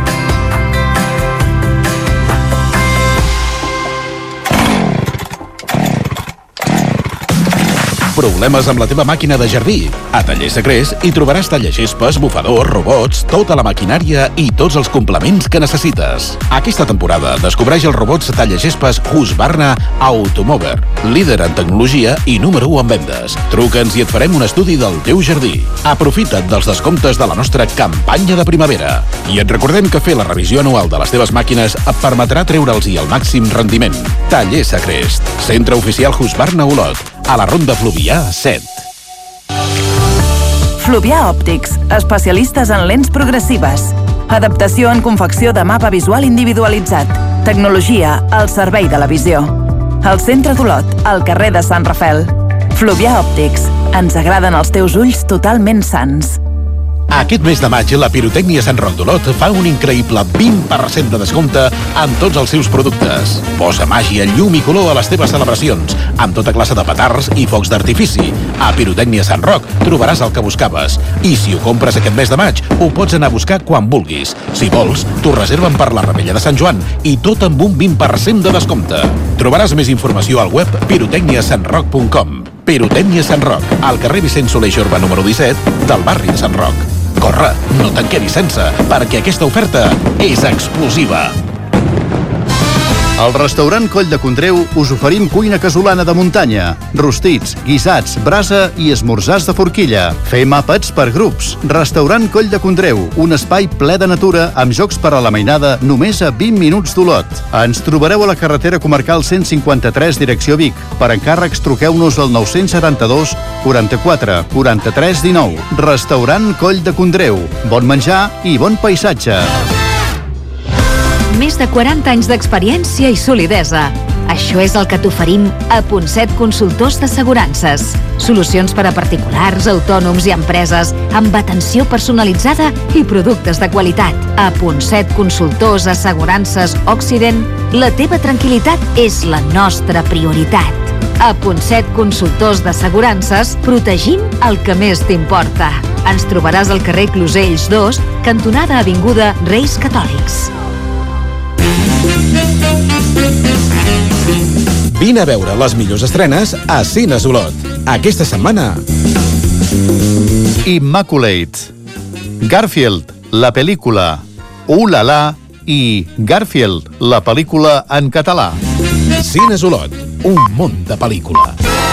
Problemes amb la teva màquina de jardí? A Taller Secrets hi trobaràs tallagespes, bufadors, robots, tota la maquinària i tots els complements que necessites. Aquesta temporada descobreix els robots tallagespes Husqvarna Automover, líder en tecnologia i número u en vendes. Truca'ns i et farem un estudi del teu jardí. Aprofita't dels descomptes de la nostra campanya de primavera. I et recordem que fer la revisió anual de les teves màquines et permetrà treure'ls-hi el màxim rendiment. Taller Secrets, centre oficial Husqvarna Olot, a la Ronda Fluvià set. Fluvià Òptics, especialistes en lents progressives. Adaptació en confecció de mapa visual individualitzat. Tecnologia al servei de la visió. Al centre d'Olot, al carrer de Sant Rafel. Fluvià Òptics, ens agraden els teus ulls totalment sans. Aquest mes de maig, la Pirotècnia Sant Roc d'Olot fa un increïble vint per cent de descompte en tots els seus productes. Posa màgia, llum i color a les teves celebracions, amb tota classe de petards i focs d'artifici. A Pirotècnia Sant Roc trobaràs el que buscaves. I si ho compres aquest mes de maig, ho pots anar a buscar quan vulguis. Si vols, t'ho reserven per la Rebella de Sant Joan i tot amb un vint per cent de descompte. Trobaràs més informació al web pirotècnia sant roc punt com. Pirotècnia Sant Roc, al carrer Vicent Soler i Jorba número disset del barri de Sant Roc. Corre, no te'n quedis sense, perquè aquesta oferta és explosiva. Al restaurant Coll de Condreu us oferim cuina casolana de muntanya, rostits, guisats, brasa i esmorzars de forquilla. Fem àpats per grups. Restaurant Coll de Condreu, un espai ple de natura amb jocs per a la mainada només a vint minuts d'Olot. Ens trobareu a la carretera comarcal cent cinquanta-tres, direcció Vic. Per encàrrecs truqueu-nos al nou setanta-dos quaranta-quatre quaranta-tres dinou. Restaurant Coll de Condreu. Bon menjar i bon paisatge. Més de quaranta anys d'experiència i solidesa. Això és el que t'oferim a Ponset Consultors d'Assegurances. Solucions per a particulars, autònoms i empreses, amb atenció personalitzada i productes de qualitat. A Ponset Consultors Assegurances Occident, la teva tranquil·litat és la nostra prioritat. A Ponset Consultors d'Assegurances, protegim el que més t'importa. Ens trobaràs al carrer Closells dos, cantonada Avinguda Reis Catòlics. Vine a veure les millors estrenes a Cines Olot. Aquesta setmana... Immaculate. Garfield, la pel·lícula, Ulala i Garfield, la pel·lícula en català. Cines Olot, un món de pel·lícula.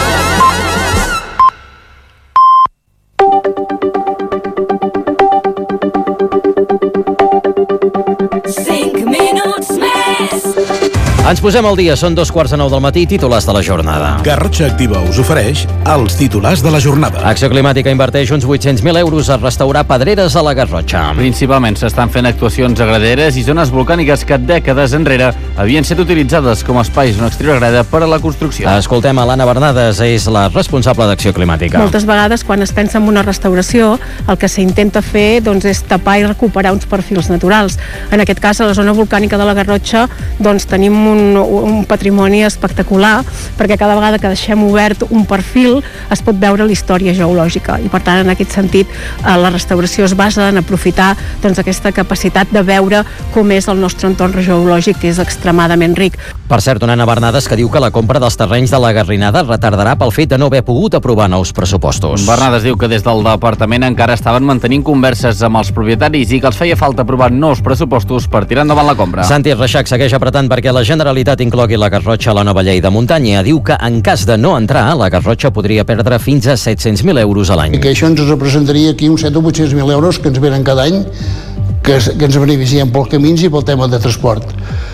Cinc minuts més. Ens posem al dia, són dos quarts de nou del matí, titulars de la jornada. Garrotxa Activa us ofereix els titulars de la jornada. Acció Climàtica inverteix uns vuit-cents mil euros a restaurar pedreres a la Garrotxa. Principalment s'estan fent actuacions a graderes i zones volcàniques que dècades enrere havien estat utilitzades com a espais on extreure greda per a la construcció. Escoltem a l'Anna Bernades, és la responsable d'Acció Climàtica. Moltes vegades, quan es pensa en una restauració, el que s'intenta fer doncs, és tapar i recuperar uns perfils naturals. En aquest cas, a la zona volcànica de la Garrotxa, doncs, tenim un, un patrimoni espectacular, perquè cada vegada que deixem obert un perfil es pot veure la història geològica, i per tant, en aquest sentit, la restauració es basa en aprofitar doncs, aquesta capacitat de veure com és el nostre entorn geològic, que és extremadament ric. Per cert, una Anna Bernades que diu que la compra dels terrenys de la Garrinada retardarà pel fet de no haver pogut aprovar nous pressupostos. Bernades diu que des del departament encara estaven mantenint converses amb els propietaris i que els feia falta aprovar nous pressupostos per tirar endavant la compra. Santi Reixac segueix apretant perquè la Generalitat inclogui la Garrotxa a la nova llei de muntanya. Diu que en cas de no entrar, la Garrotxa podria perdre fins a set-cents mil euros a l'any. I que això ens representaria aquí uns set o vuit-cents mil euros que ens venen cada any, que, que ens beneficien pels camins i pel tema de transport.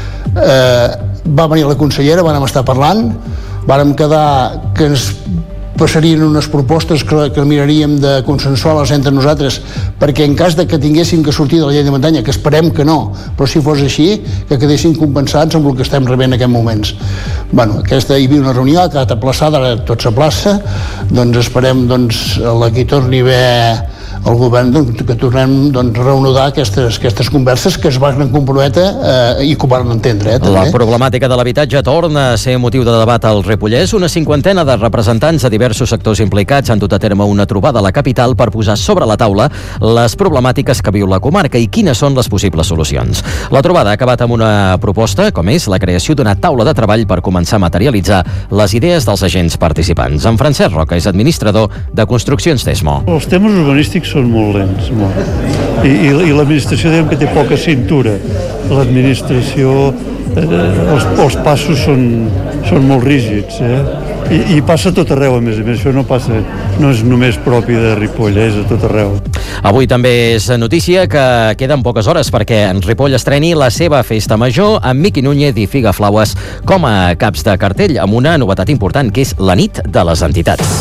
Eh, va venir la consellera, vàrem estar parlant, vàrem quedar que ens passarien unes propostes que, que miraríem de consensuar-les entre nosaltres, perquè en cas de que tinguéssim que sortir de la llei de muntanya, que esperem que no, però si fos així, que quedessin compensats amb el que estem rebent en aquests moments. Bueno, aquesta, hi havia una reunió, ha quedat aplaçada, ara tot s'aplaça, doncs esperem doncs, la que hi torni a haver el govern, doncs, que tornem doncs, a reanudar aquestes, aquestes converses que es van comprometre eh, i que ho van entendre. Eh, la problemàtica de l'habitatge torna a ser motiu de debat al Ripollès. Una cinquantena de representants de diversos sectors implicats han dut a terme una trobada a la capital per posar sobre la taula les problemàtiques que viu la comarca i quines són les possibles solucions. La trobada ha acabat amb una proposta, com és la creació d'una taula de treball per començar a materialitzar les idees dels agents participants. En Francesc Roca és administrador de Construccions Tesmo. Els temes urbanístics són molt lents, molt. I, i, i l'administració diguem que té poca cintura. L'administració, eh, els, els passos són, són molt rígids, eh? I, i passa a tot arreu, a més a més. Això no passa, no és només propi de Ripoll, és a tot arreu. Avui també és notícia que queden poques hores perquè en Ripoll estreni la seva festa major amb Miqui Núñez i Figa Flaues com a caps de cartell, amb una novetat important, que és la nit de les entitats.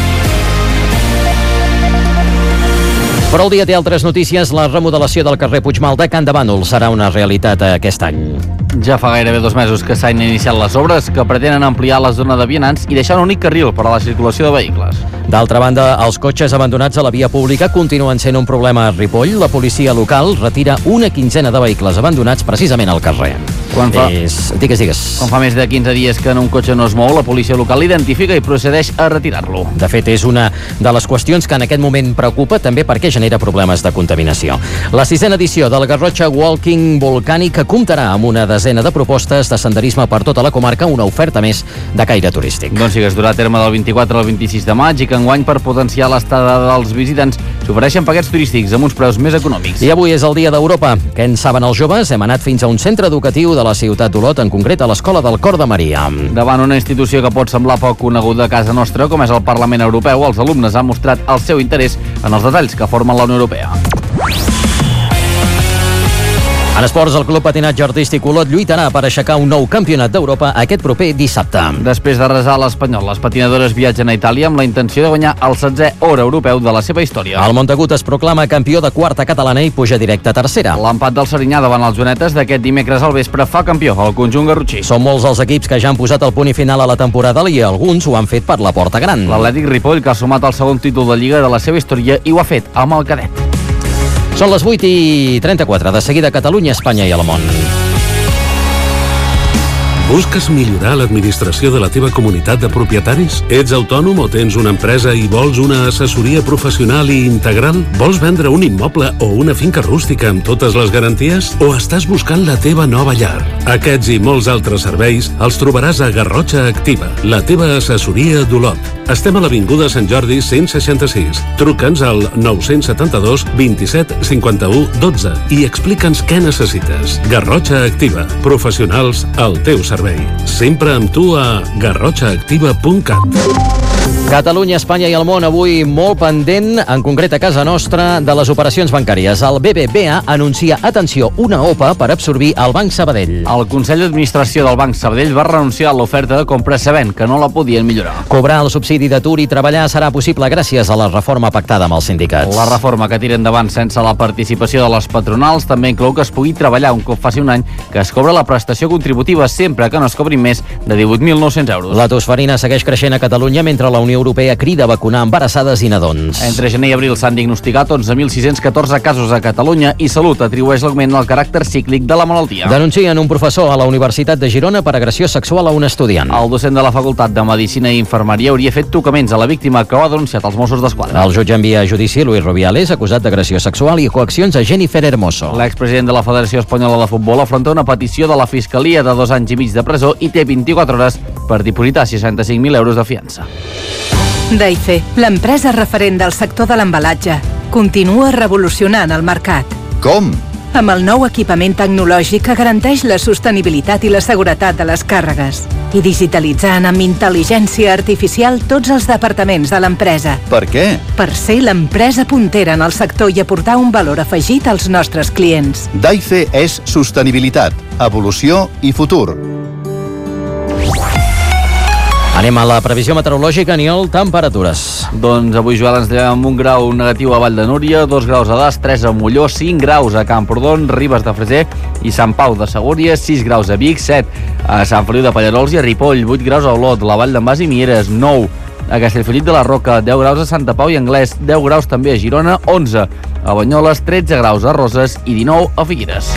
Però el dia té altres notícies. La remodelació del carrer Puigmal de Can de Bànol serà una realitat aquest any. Ja fa gairebé dos mesos que s'han iniciat les obres que pretenen ampliar la zona de vianants i deixar un únic carril per a la circulació de vehicles. D'altra banda, els cotxes abandonats a la via pública continuen sent un problema a Ripoll. La policia local retira una quinzena de vehicles abandonats precisament al carrer. Quan fa, és... Digues, digues. Quan fa més de quinze dies que en un cotxe no es mou, la policia local l'identifica i procedeix a retirar-lo. De fet, és una de les qüestions que en aquest moment preocupa, també perquè genera problemes de contaminació. La sisena edició del Garrotxa Walking Volcànic comptarà amb una desena de propostes de senderisme per tota la comarca, una oferta més de caire turístic. Doncs sí, que es durà a terme del vint-i-quatre al vint-i-sis de maig i que enguany, per potenciar l'estada dels visitants, s'ofereixen paquets turístics amb uns preus més econòmics. I avui és el Dia d'Europa. Què en saben els joves? Hem anat fins a un centre educatiu de la ciutat d'Olot, en concret a l'Escola del Cor de Maria. Davant una institució que pot semblar poc coneguda a casa nostra, com és el Parlament Europeu, els alumnes han mostrat el seu interès en els detalls que formen la Unió Europea. En esports, el Club Patinatge Artístic Olot lluitarà per aixecar un nou campionat d'Europa aquest proper dissabte. Després de resar l'Espanyol, les patinadores viatgen a Itàlia amb la intenció de guanyar el setzè or europeu de la seva història. El Montagut es proclama campió de quarta catalana i puja directe a tercera. L'empat del Serinyà davant els jonetes d'aquest dimecres al vespre fa campió al conjunt garrotxí. Són molts els equips que ja han posat el punt i final a la temporada i alguns ho han fet per la porta gran. L'Atlètic Ripoll, que ha sumat el segon títol de Lliga de la seva història, i ho ha fet amb el cadet. Són les vuit i trenta-quatre, de seguida Catalunya, Espanya i el món. Busques millorar l'administració de la teva comunitat de propietaris? Ets autònom o tens una empresa i vols una assessoria professional i integral? Vols vendre un immoble o una finca rústica amb totes les garanties? O estàs buscant la teva nova llar? Aquests i molts altres serveis els trobaràs a Garrotxa Activa, la teva assessoria d'Olot. Estem a l'Avinguda Sant Jordi cent seixanta-sis. Truca'ns al nou set dos, vint-i-set, cinquanta-u, dotze i explica'ns què necessites. Garrotxa Activa. Professionals al teu servei. Sempre amb tu a garrotxa activa punt cat. Catalunya, Espanya i el món avui molt pendent, en concret a casa nostra, de les operacions bancàries. El B B V A anuncia, atenció, una O P A per absorbir el Banc Sabadell. El Consell d'Administració del Banc Sabadell va renunciar a l'oferta de compra sabent que no la podien millorar. Cobrar el subsidi d'atur i treballar serà possible gràcies a la reforma pactada amb els sindicats. La reforma que tira endavant sense la participació de les patronals també inclou que es pugui treballar un cop faci un any que es cobra la prestació contributiva sempre que no es cobrin més de divuit mil nou-cents euros. La tosferina segueix creixent a Catalunya mentre la Unió Europea crida a vacunar embarassades i nadons. Entre gener i abril s'han diagnosticat onze mil sis-cents catorze casos a Catalunya i Salut atribueix l'augment al caràcter cíclic de la malaltia. Denuncien un professor a la Universitat de Girona per agressió sexual a un estudiant. El docent de la Facultat de Medicina i Infermeria hauria fet tocaments a la víctima que ho ha denunciat als Mossos d'Esquadra. El jutge envia a judici Luis Rubiales, acusat d'agressió sexual i coaccions a Jennifer Hermoso. L'expresident de la Federació Espanyola de Futbol afronta una petició de la Fiscalia de dos anys i mig de presó i té vint-i-quatre hores per dipositar seixanta-cinc mil euros de fiança. Daife, l'empresa referent del sector de l'embalatge, continua revolucionant el mercat. Com? Amb el nou equipament tecnològic que garanteix la sostenibilitat i la seguretat de les càrregues i digitalitzant amb intel·ligència artificial tots els departaments de l'empresa. Per què? Per ser l'empresa puntera en el sector i aportar un valor afegit als nostres clients. Daife és sostenibilitat, evolució i futur. Anem a la previsió meteorològica, Aniol, temperatures. Doncs avui, Joel, ens llevem amb un grau negatiu a Vall de Núria, dos graus a Das, tres a Molló, cinc graus a Camprodon, Ribes de Freser i Sant Pau de Segúries, sis graus a Vic, set a Sant Feliu de Pallerols i a Ripoll, vuit graus a Olot, la Vall d'en Bas i Mieres, nou a Castellfollit de la Roca, deu graus a Santa Pau i Anglès, deu graus també a Girona, onze a Banyoles, tretze graus a Roses i dinou a Figueres.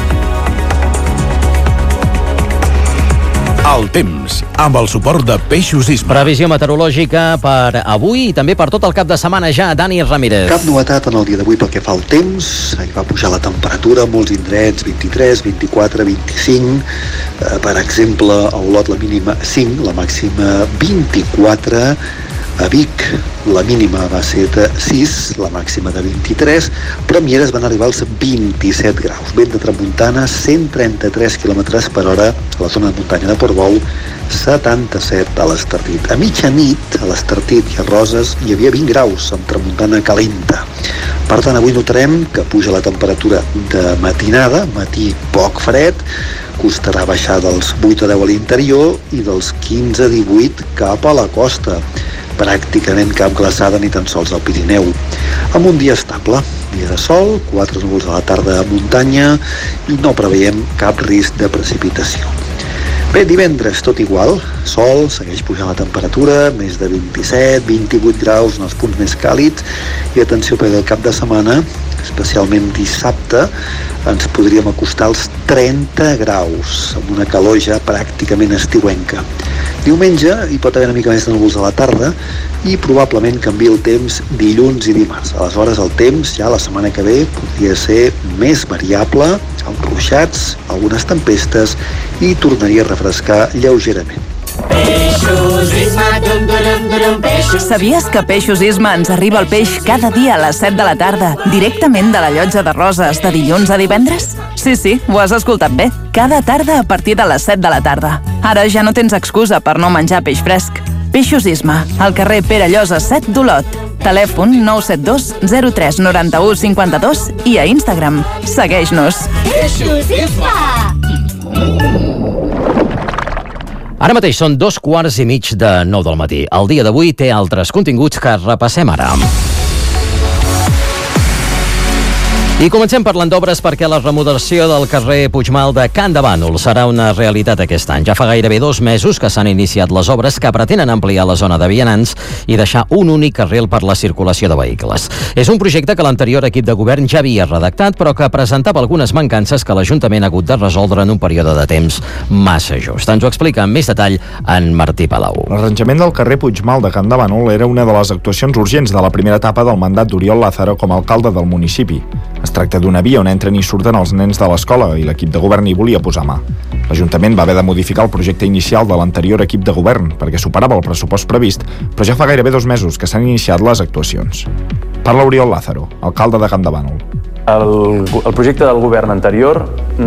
El temps, amb el suport de Peixos Isma. Previsió meteorològica per avui i també per tot el cap de setmana ja, Dani Ramírez. Cap novetat en el dia d'avui pel que fa al temps. Ahir va pujar la temperatura, molts indrets, vint-i-tres, vint-i-quatre, vint-i-cinc. Eh, per exemple, a Olot la mínima cinc, la màxima vint-i-quatre. A Vic la mínima va ser de sis, la màxima de vint-i-tres, però a Mieres van arribar als vint-i-set graus. Vent de tramuntana, cent trenta-tres quilòmetres per hora a la zona de muntanya de Portbou, setanta-set a l'Estartit. A mitjanit, a l'Estartit i a Roses, hi havia vint graus, amb tramuntana calenta. Per tant, avui notarem que puja la temperatura de matinada, matí poc fred, costarà baixar dels vuit a deu a l'interior i dels quinze a divuit cap a la costa. Pràcticament cap glaçada ni tan sols al Pirineu. Amb un dia estable, dia de sol, quatre núvols a la tarda a muntanya i no preveiem cap risc de precipitació. Bé, divendres tot igual, sol, segueix pujant la temperatura, més de vint-i-set, vint-i-vuit graus en els punts més càlids i atenció perquè el cap de setmana, especialment dissabte, ens podríem acostar als trenta graus, amb una calor ja pràcticament estiuenca. Diumenge hi pot haver una mica més de núvols a la tarda i probablement canvia el temps dilluns i dimarts. Aleshores el temps ja la setmana que ve podria ser més variable, amb ruixats, algunes tempestes i tornaria a refrescar lleugerament. Peixos Isma, dum, dum, dum, peixos. Sabies que Peixos Isma ens arriba el peix cada dia a les set de la tarda, directament de la llotja de Roses, de dilluns a divendres? Sí, sí, ho has escoltat bé. Cada tarda a partir de les set de la tarda. Ara ja no tens excusa per no menjar peix fresc. Peixos Isma, al carrer Pere Llosa set d'Olot. Telèfon nou set dos zero tres nou u cinc dos i a Instagram. Segueix-nos. Peixos Isma! Ara mateix són dos quarts i mig de nou del matí. El dia d'avui té altres continguts que repassem ara. I comencem parlant d'obres perquè la remodelació del carrer Puigmal de Can de Bànol serà una realitat aquest any. Ja fa gairebé dos mesos que s'han iniciat les obres que pretenen ampliar la zona de vianants i deixar un únic carril per la circulació de vehicles. És un projecte que l'anterior equip de govern ja havia redactat, però que presentava algunes mancances que l'Ajuntament ha hagut de resoldre en un període de temps massa just. Ens ho explica amb més detall en Martí Palau. L'arranjament del carrer Puigmal de Can de Bànol era una de les actuacions urgents de la primera etapa del mandat d'Oriol Lázaro com a alcalde del municipi. Es tracta d'una via on entren i surten els nens de l'escola i l'equip de govern hi volia posar mà. L'Ajuntament va haver de modificar el projecte inicial de l'anterior equip de govern perquè superava el pressupost previst, però ja fa gairebé dos mesos que s'han iniciat les actuacions. Parla Oriol Lázaro, alcalde de Can de Bànol. El, el projecte del govern anterior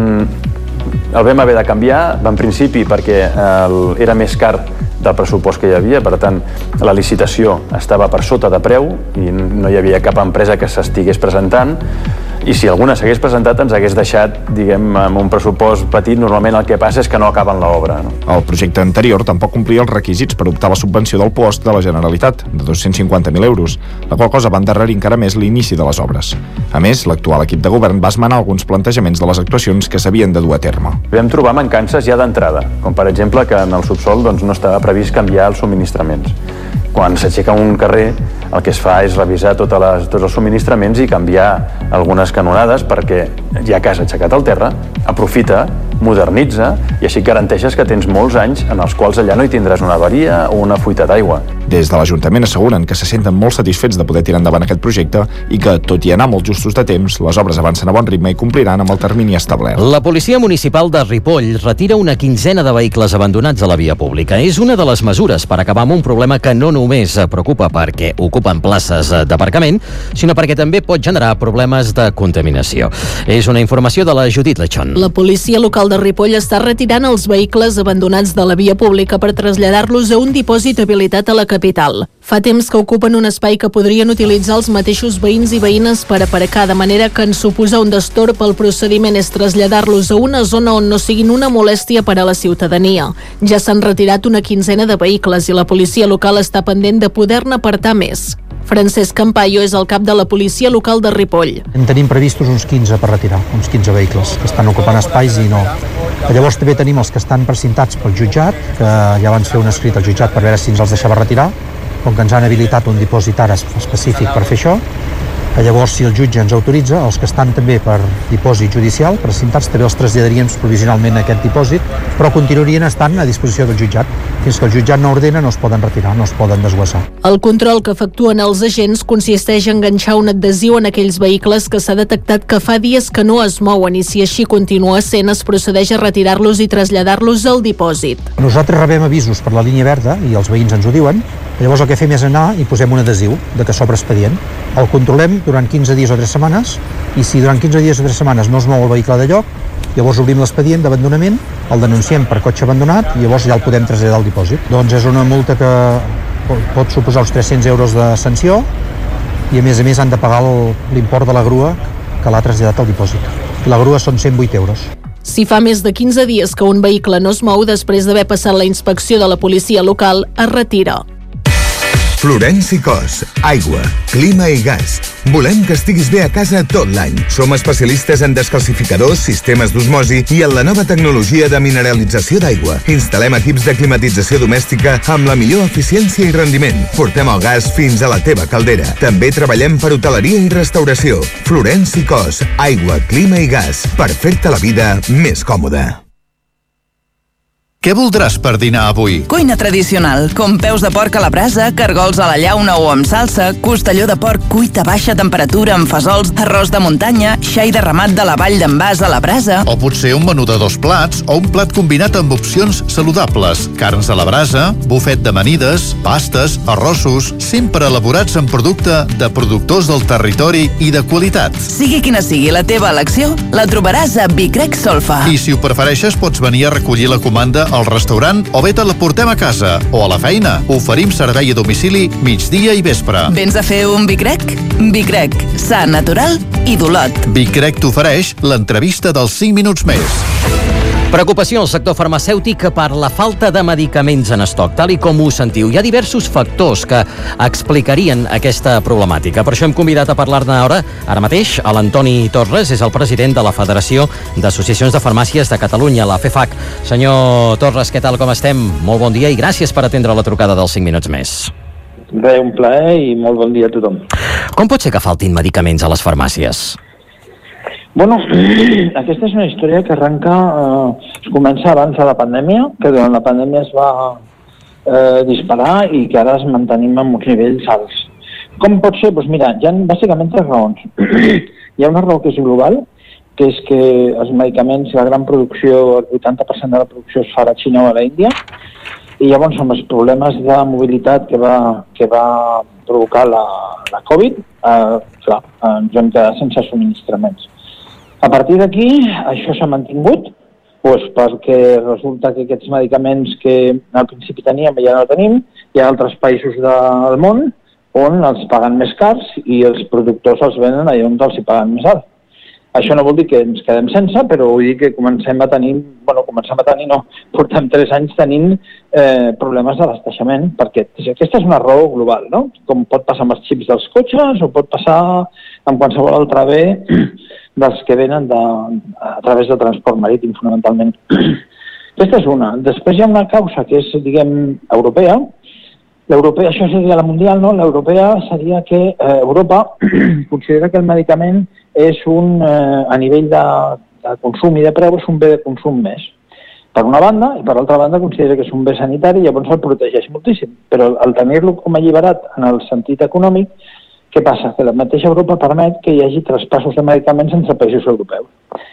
mm, el vam haver de canviar, en principi perquè el, era més car del pressupost que hi havia, per tant la licitació estava per sota de preu i no hi havia cap empresa que s'estigués presentant, i si alguna s'hagués presentat ens hagués deixat, diguem, amb un pressupost petit. Normalment el que passa és que no acaben l'obra, no? El projecte anterior tampoc complia els requisits per optar a la subvenció del Puosc de la Generalitat, de dos-cents cinquanta mil euros, la qual cosa va endarrerir encara més l'inici de les obres. A més, l'actual equip de govern va esmenar alguns plantejaments de les actuacions que s'havien de dur a terme. Vam trobar mancances ja d'entrada, com per exemple que en el subsol doncs, no estava previst canviar els subministraments. Quan s'aixeca un carrer, el que es fa és revisar totes les, tots els subministraments i canviar algunes canonades perquè ja que has aixecat el terra, aprofita, modernitza i així garanteixes que tens molts anys en els quals allà no hi tindràs una avaria o una fuita d'aigua. Des de l'Ajuntament asseguren que se senten molt satisfets de poder tirar endavant aquest projecte i que, tot i anar molt justos de temps, les obres avancen a bon ritme i compliran amb el termini establert. La Policia Municipal de Ripoll retira una quinzena de vehicles abandonats a la via pública. És una de les mesures per acabar amb un problema que no només preocupa perquè ocupen places d'aparcament, sinó perquè també pot generar problemes de contaminació. És una informació de la Judit Lechón. La policia local de Ripoll està retirant els vehicles abandonats de la via pública per traslladar-los a un dipòsit habilitat a la capital. Fa temps que ocupen un espai que podrien utilitzar els mateixos veïns i veïnes per aparcar, de manera que en suposar un destorb el procediment és traslladar-los a una zona on no siguin una molèstia per a la ciutadania. Ja s'han retirat una quinzena de vehicles i la policia local està pendent de poder-ne apartar més. Francesc Campayo és el cap de la policia local de Ripoll. En tenim previstos uns quinze per retirar, uns quinze vehicles que estan ocupant espais i no. Llavors també tenim els que estan precintats pel jutjat, que ja van fer un escrit al jutjat per veure si ens els deixava retirar, com que ens han habilitat un dipòsit ara específic per fer això. Llavors, si el jutge ens autoritza, els que estan també per dipòsit judicial, precintats, també els traslladaríem provisionalment a aquest dipòsit, però continuarien estant a disposició del jutjat. Fins que el jutjat no ordena, no es poden retirar, no es poden desguassar. El control que efectuen els agents consisteix en enganxar un adhesiu en aquells vehicles que s'ha detectat que fa dies que no es mouen i si així continua sent, es procedeix a retirar-los i traslladar-los al dipòsit. Nosaltres rebem avisos per la línia verda i els veïns ens ho diuen. Llavors el que fem és anar i posem un adhesiu de que s'obre expedient. El controlem durant quinze dies o tres setmanes i si durant quinze dies o tres setmanes no es mou el vehicle de lloc, llavors obrim l'expedient d'abandonament, el denunciem per cotxe abandonat i llavors ja el podem traslladar al dipòsit. Doncs és una multa que pot suposar uns tres-cents euros de sanció i a més a més han de pagar l'import de la grua que l'ha traslladat al dipòsit. La grua són cent vuit euros. Si fa més de quinze dies que un vehicle no es mou després d'haver passat la inspecció de la policia local, es retira. Florenci Cos, aigua, clima i gas. Volem que estiguis bé a casa tot l'any. Som especialistes en descalcificadors, sistemes d'osmosi i en la nova tecnologia de mineralització d'aigua. Instal·lem equips de climatització domèstica amb la millor eficiència i rendiment. Portem el gas fins a la teva caldera. També treballem per hoteleria i restauració. Florenci Cos, aigua, clima i gas. Per fer-te la vida més còmoda. Què voldràs per dinar avui? Cuina tradicional, com peus de porc a la brasa, cargols a la llauna o amb salsa, costelló de porc cuit a baixa temperatura amb fesols, arròs de muntanya, xai derramat de la vall d'en Bas a la brasa. O potser un menú de dos plats o un plat combinat amb opcions saludables. Carns a la brasa, bufet d'amanides, pastes, arrossos, sempre elaborats en producte de productors del territori i de qualitat. Sigui quina sigui la teva elecció, la trobaràs a Vicrec Solfa. I si ho prefereixes, pots venir a recollir la comanda al restaurant o bé te la portem a casa o a la feina. Oferim servei a domicili migdia i vespre. Vens a fer un Vicrec? Vicrec, sa, natural i d'Olot. Vicrec t'ofereix l'entrevista dels cinc minuts més. Preocupació al sector farmacèutic per la falta de medicaments en estoc. Tal i com ho sentiu, hi ha diversos factors que explicarien aquesta problemàtica. Per això hem convidat a parlar-ne ara, ara mateix, a l'Antoni Torres, és el president de la Federació d'Associacions de Farmàcies de Catalunya, la FEFAC. Senyor Torres, què tal, com estem? Molt bon dia i gràcies per atendre la trucada dels cinc minuts més. Bé, un plaer i molt bon dia a tothom. Com pot ser que faltin medicaments a les farmàcies? Bueno, aquesta és una història que arrenca, eh, es comença abans de la pandèmia, que durant la pandèmia es va eh, disparar i que ara es mantenim en uns nivells alts. Com pot ser? Doncs mira, hi ha bàsicament tres raons. Hi ha una raó que és global, que és que els medicaments, la gran producció, el vuitanta per cent de la producció es fa a la Xina o a l'Índia, i llavors amb els problemes de mobilitat que va, que va provocar la, la Covid, eh, clar, ens hem quedat sense subministraments. A partir d'aquí, això s'ha mantingut, doncs perquè resulta que aquests medicaments que al principi teníem ja no tenim, hi ha altres països del món on els paguen més cars i els productors els venen allà on els hi paguen més alt. Això no vol dir que ens quedem sense, però vull dir que comencem a tenir, bueno, comencem a tenir, no, portem tres anys tenint eh, problemes d'abasteixement, perquè aquesta és una raó global, no? Com pot passar amb els xips dels cotxes o pot passar amb qualsevol altre bé dels que venen de, a través de transport marítim, fonamentalment. Aquesta és una. Després hi ha una causa que és, diguem, europea. L'europea, això seria la mundial, no? L'europea seria que eh, Europa considera que el medicament és un, eh, a nivell de, de consum i de preu, és un bé de consum més. Per una banda, i per altra banda considera que és un bé sanitari i llavors el protegeix moltíssim. Però al tenir-lo com a alliberat en el sentit econòmic, què passa? Que la mateixa Europa permet que hi hagi traspassos de medicaments entre països europeus.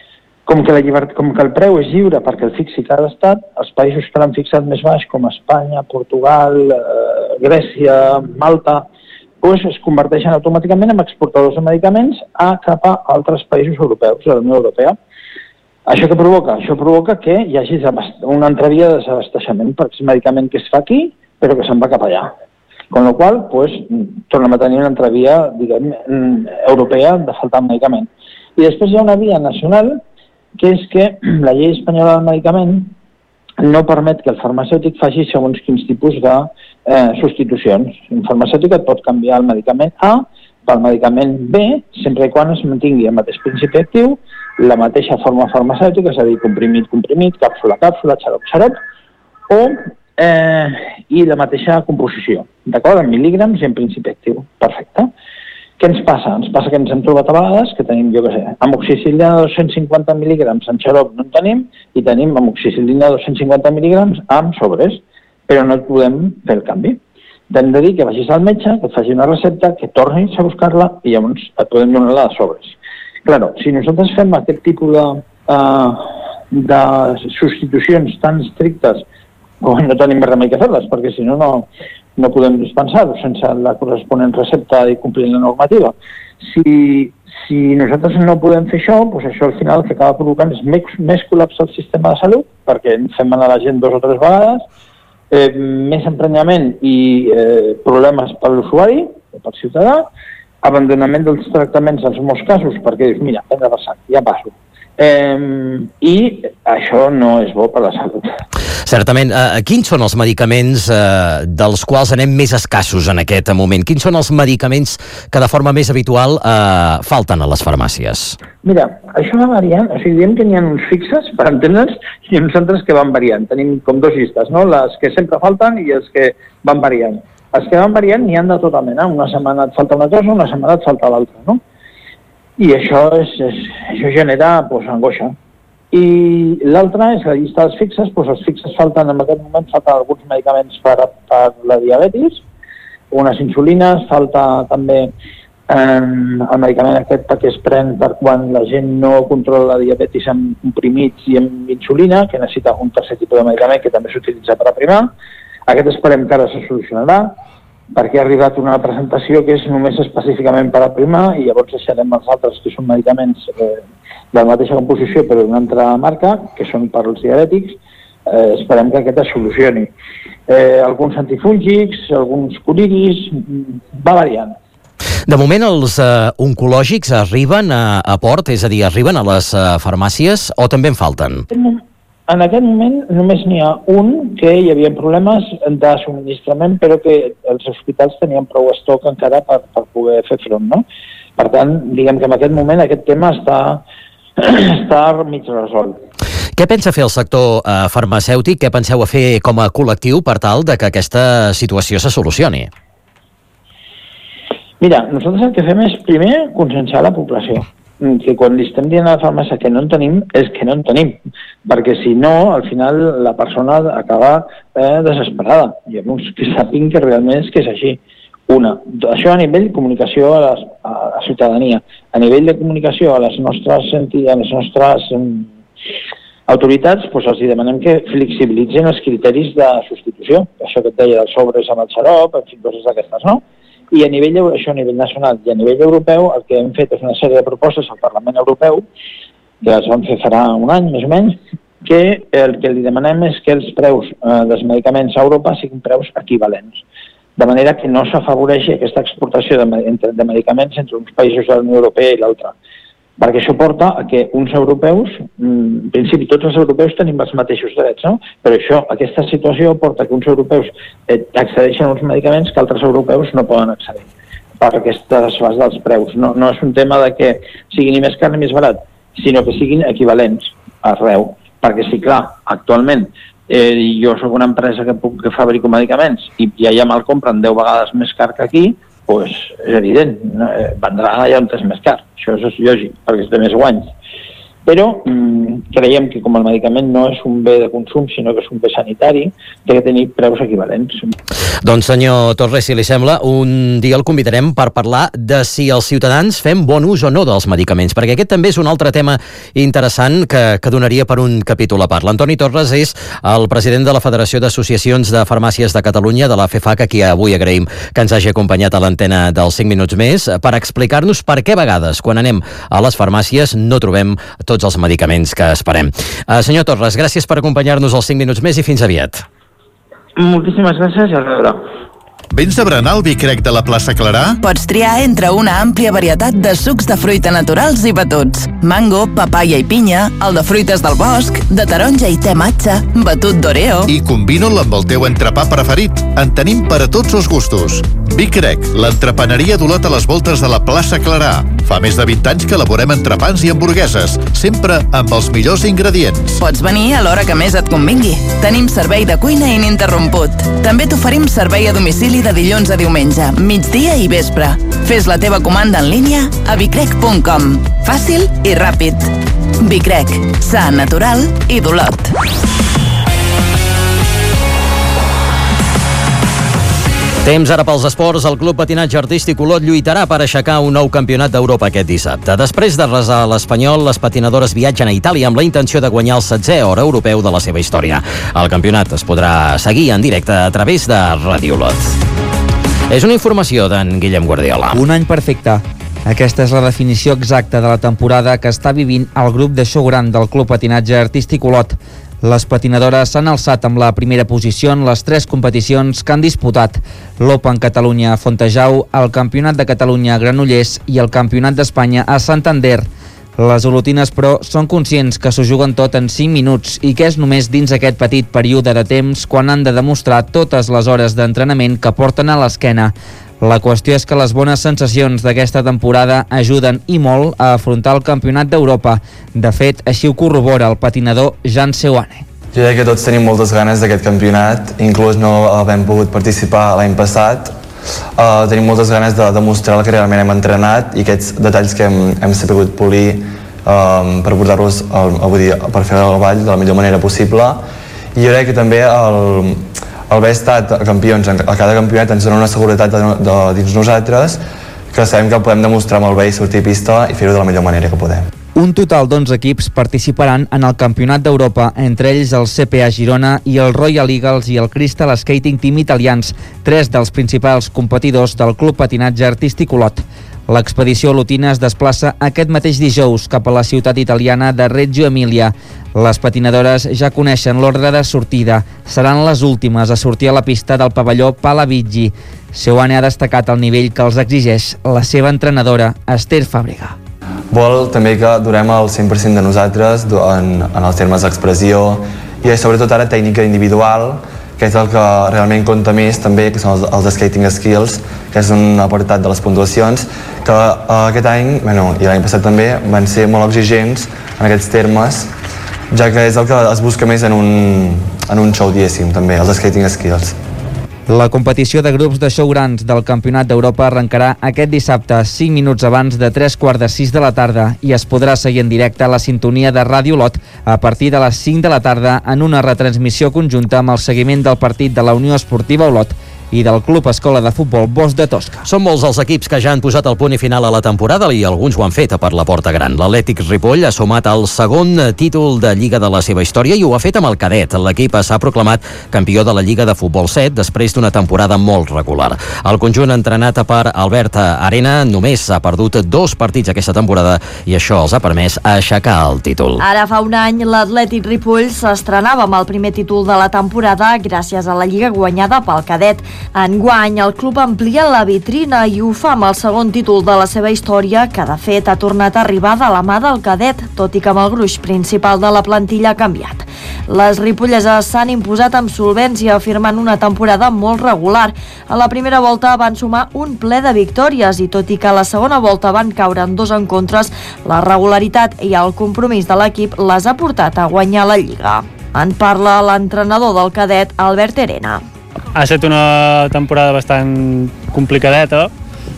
Com que, la llibert... com que el preu és lliure perquè el fixi cada estat, els països que l'han fixat més baix, com Espanya, Portugal, eh, Grècia, Malta, doncs es converteixen automàticament en exportadors de medicaments a cap a altres països europeus, de la Unió Europea. Això què provoca? Això provoca que hi hagi una entravia de desabasteixement per aquest medicament que es fa aquí, però que se'n va cap allà. Con la qual cosa, pues, tornem a tenir una entravia, diguem, europea de faltar medicament. I després hi ha una via nacional, que és que la llei espanyola del medicament no permet que el farmacèutic faci segons quins tipus de eh, substitucions. Un farmacèutic et pot canviar el medicament A pel medicament B, sempre i quan es mantingui el mateix principi actiu, la mateixa forma farmacèutica, és a dir, comprimit, comprimit, càpsula, càpsula, xarop, xarop, o Eh, i la mateixa composició, d'acord? En mil·lígrams i en principi actiu. Perfecte. Què ens passa? Ens passa que ens hem trobat a vegades que tenim, jo què sé, amoxicil·lina de dos-cents cinquanta mil·lígrams en xarop no en tenim i tenim amoxicil·lina de dos-cents cinquanta mil·lígrams amb sobres, però no et podem fer el canvi. T'hem de dir que vagis al metge, que et faci una recepta, que tornis a buscar-la i llavors et podem donar-la de sobres. Claro, si nosaltres fem aquest tipus de, uh, de substitucions tan estrictes no tenim més remei que fer-les, perquè si no, no, no podem dispensar-ho sense la corresponent recepta i complir la normativa. Si, si nosaltres no podem fer això, doncs això al final el que acaba provocant és més, més col·lapse al sistema de salut, perquè fem anar la gent dues o tres vegades, eh, més emprenyament i eh, problemes per l'usuari, per ciutadà, abandonament dels tractaments en molts casos, perquè dius, mira, hem de passar, ja passo. Eh, I això no és bo per la salut. Certament. Eh, quins són els medicaments eh, dels quals anem més escassos en aquest moment? Quins són els medicaments que de forma més habitual eh, falten a les farmàcies? Mira, això va variant. O sigui, diem que n'hi ha uns fixes, per entendre'ns, i uns altres que van variant. Tenim com dos llistes, no? Les que sempre falten i els que van variant. Els que van variant n'hi han de tota mena. Una setmana et falta una cosa, una setmana et falta l'altra, no? I això, és, és, això genera pues, angoixa. I l'altra és la llista dels fixes, doncs els fixes falten, en aquest moment falten alguns medicaments per, per la diabetis, unes insulines, falta també eh, el medicament aquest que es pren per quan la gent no controla la diabetis amb comprimits i amb insulina, que necessita un tercer tipus de medicament que també s'utilitza per aprimar. Aquest esperem que ara se solucionarà, perquè ha arribat una presentació que és només específicament per aprimar i llavors deixarem els altres que són medicaments eh, de la mateixa composició però d'una altra marca, que són per als diabètics, eh, esperem que aquest es solucioni. Eh, alguns antifúngics, alguns coliris, va variant. De moment els eh, oncològics arriben a, a port, és a dir, arriben a les eh, farmàcies o també en falten? en aquest moment només n'hi ha un que hi havia problemes de subministrament, però que els hospitals tenien prou estoc encara per, per poder fer front, no? Per tant, diguem que en aquest moment aquest tema està, està mig resolt. Què pensa fer el sector eh, farmacèutic? Què penseu a fer com a col·lectiu per tal de que aquesta situació se solucioni? Mira, nosaltres el que fem és, primer, conscienciar la població. Que quan li estem dient a la farmàcia que no en tenim, és que no en tenim. Perquè si no, al final la persona acaba eh, desesperada. Hi ha uns que sàpiguen que realment és que és així. Una, això a nivell de comunicació a, les, a la ciutadania. A nivell de comunicació a les nostres, a les nostres um, autoritats, doncs els demanem que flexibilitzin els criteris de substitució. Això que et deia dels sobres amb el xarop, en fi, coses d'aquestes, no? I a nivell, això a nivell nacional i a nivell europeu, el que hem fet és una sèrie de propostes al Parlament Europeu, que les vam fer farà un any, més o menys, que el que li demanem és que els preus eh, dels medicaments a Europa siguin preus equivalents, de manera que no s'afavoreixi aquesta exportació de, de medicaments entre uns països de la Unió Europea i l'altra. Perquè això porta a que uns europeus, en principi tots els europeus tenim els mateixos drets, no? Però això, aquesta situació porta que uns europeus eh, accedeixen a uns medicaments que altres europeus no poden accedir per aquest desfasament dels preus. No, no és un tema de que sigui ni més car ni més barat, sinó que siguin equivalents arreu. Perquè sí, clar, actualment eh, jo soc una empresa que, puc, que fabrico medicaments i allà me'l compren deu vegades més car que aquí, pues és evident, no? Vendrà allà on és més car, això és lògic, perquè es té més guanys. Però mmm, creiem que com el medicament no és un bé de consum, sinó que és un bé sanitari, té que tenir preus equivalents. Doncs senyor Torres, si li sembla, un dia el convidarem per parlar de si els ciutadans fem bon ús o no dels medicaments, perquè aquest també és un altre tema interessant que, que donaria per un capítol a part. L'Antoni Torres és el president de la Federació d'Associacions de Farmàcies de Catalunya, de la FEFAC, a qui avui agraïm que ens hagi acompanyat a l'antena dels cinc minuts més, per explicar-nos per què a vegades, quan anem a les farmàcies, no trobem tots els medicaments que esperem. Uh, senyor Torres, gràcies per acompanyar-nos als cinc minuts més i fins aviat. Moltíssimes gràcies i a rebre. Vens a berenar al Vicrec de la plaça Clarà? Pots triar entre una àmplia varietat de sucs de fruita naturals i batuts. Mango, papaya i pinya, el de fruites del bosc, de taronja i te matxa, batut d'oreo... I combina'l amb el teu entrepà preferit. En tenim per a tots els gustos. Vicrec, l'entrepaneria d'Olot a les voltes de la plaça Clarà. Fa més de vint anys que elaborem entrepans i hamburgueses, sempre amb els millors ingredients. Pots venir a l'hora que més et convingui. Tenim servei de cuina ininterromput. També t'oferim servei a domicili de dilluns a diumenge, migdia i vespre. Fes la teva comanda en línia a vicrec punt com. Fàcil i ràpid. Vicrec, sa, natural i d'Olot. Temps ara pels esports. El Club Patinatge Artístic Olot lluitarà per aixecar un nou campionat d'Europa aquest dissabte. Després de resar l'Espanyol, les patinadores viatgen a Itàlia amb la intenció de guanyar el setzè or europeu de la seva història. El campionat es podrà seguir en directe a través de Ràdio Olot. És una informació d'en Guillem Guardiola. Un any perfecte. Aquesta és la definició exacta de la temporada que està vivint el grup de Showground del Club Patinatge Artístic Olot. Les patinadores s'han alçat amb la primera posició en les tres competicions que han disputat: l'Open Catalunya a Fontejau, el Campionat de Catalunya a Granollers i el Campionat d'Espanya a Santander. Les olotines, però, són conscients que s'ho juguen tot en cinc minuts i que és només dins aquest petit període de temps quan han de demostrar totes les hores d'entrenament que porten a l'esquena. La qüestió és que les bones sensacions d'aquesta temporada ajuden i molt a afrontar el Campionat d'Europa. De fet, així ho corrobora el patinador Jan Seoane. Jo crec que tots tenim moltes ganes d'aquest campionat, inclús no havent pogut participar l'any passat. Uh, tenim moltes ganes de demostrar el que realment hem entrenat i aquests detalls que hem, hem sabut polir um, per portar-los vull dir, per fer el ball de la millor manera possible. I jo crec que també el, el haver estat campions a cada campionat ens dona una seguretat de, de, dins nosaltres, que sabem que el podem demostrar molt bé i sortir a pista i fer-ho de la millor manera que podem. Un total d'onze equips participaran en el Campionat d'Europa, entre ells el C P A Girona i el Royal Eagles i el Crystal Skating Team italians, tres dels principals competidors del Club Patinatge Artístic Olot. L'expedició olotina es desplaça aquest mateix dijous cap a la ciutat italiana de Reggio Emilia. Les patinadores ja coneixen l'ordre de sortida. Seran les últimes a sortir a la pista del pavelló Pallavigi. Seoane ha destacat el nivell que els exigeix la seva entrenadora, Esther Fàbrega. vol també que durem el cent per cent de nosaltres en, en els termes d'expressió i sobretot ara tècnica individual, que és el que realment compta més també, que són els, els skating skills, que és un apartat de les puntuacions, que uh, aquest any, bueno, i l'any passat també, van ser molt exigents en aquests termes, ja que és el que es busca més en un, en un show, diguéssim, també, els skating skills. La competició de grups de showgrans del Campionat d'Europa arrencarà aquest dissabte, cinc minuts abans de tres quarts de sis de la tarda, i es podrà seguir en directe a la sintonia de Ràdio Olot a partir de les cinc de la tarda en una retransmissió conjunta amb el seguiment del partit de la Unió Esportiva Olot i del Club Escola de Futbol Bosch de Tosca. Són molts els equips que ja han posat el punt i final a la temporada i alguns ho han fet per la porta gran. L'Atlètic Ripoll ha sumat el segon títol de Lliga de la seva història i ho ha fet amb el cadet. L'equip s'ha proclamat campió de la Lliga de Futbol set després d'una temporada molt regular. El conjunt entrenat per Albert Arena només ha perdut dos partits aquesta temporada i això els ha permès aixecar el títol. Ara fa un any l'Atlètic Ripoll s'estrenava amb el primer títol de la temporada gràcies a la Lliga guanyada pel cadet. Enguany, el club amplia la vitrina i ho fa amb el segon títol de la seva història, que de fet ha tornat a arribar de la mà del cadet, tot i que amb el gruix principal de la plantilla ha canviat. Les ripolleses s'han imposat amb solvència, firmant una temporada molt regular. A la primera volta van sumar un ple de victòries i tot i que a la segona volta van caure en dos encontres, la regularitat i el compromís de l'equip les ha portat a guanyar la Lliga. En parla l'entrenador del cadet, Albert Arena. Ha estat una temporada bastant complicadeta.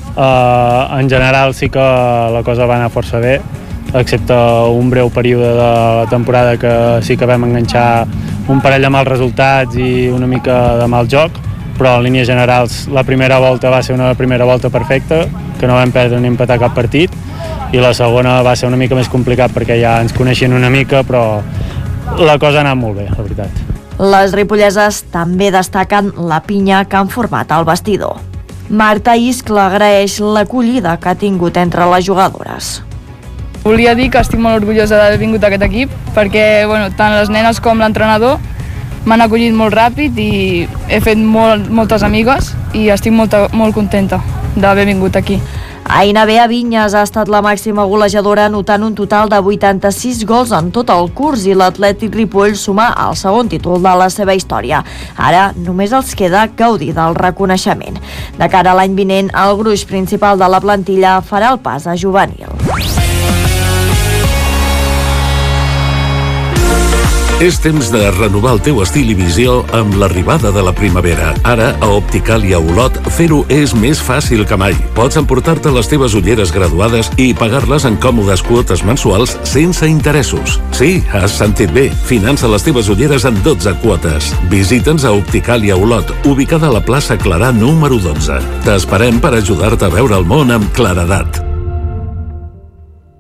Uh, en general sí que la cosa va anar força bé, excepte un breu període de la temporada que sí que vam enganxar un parell de mals resultats i una mica de mal joc, però en línies generals la primera volta va ser una primera volta perfecta, que no vam perdre ni empatar cap partit, i la segona va ser una mica més complicat perquè ja ens coneixien una mica, però la cosa ha anat molt bé, la veritat. Les ripolleses també destaquen la pinya que han format al vestidor. Marta Iscla agraeix l'acollida que ha tingut entre les jugadores. Volia dir que estic molt orgullosa d'haver vingut a aquest equip perquè bueno, tant les nenes com l'entrenador m'han acollit molt ràpid i he fet molt, moltes amigues i estic molt, molt contenta d'haver vingut aquí. Aina Bea Vinyes ha estat la màxima golejadora anotant un total de vuitanta-sis gols en tot el curs i l'Atlètic Ripoll suma el segon títol de la seva història. Ara només els queda gaudir del reconeixement. De cara a l'any vinent, el gruix principal de la plantilla farà el pas a juvenil. És temps de renovar el teu estil i visió amb l'arribada de la primavera. Ara, a Opticalia Olot, fer-ho és més fàcil que mai. Pots emportar-te les teves ulleres graduades i pagar-les en còmodes quotes mensuals sense interessos. Sí, has sentit bé. Finança les teves ulleres en dotze quotes. Visita'ns a Opticalia Olot, ubicada a la plaça Clarà número dotze. T'esperem per ajudar-te a veure el món amb claredat.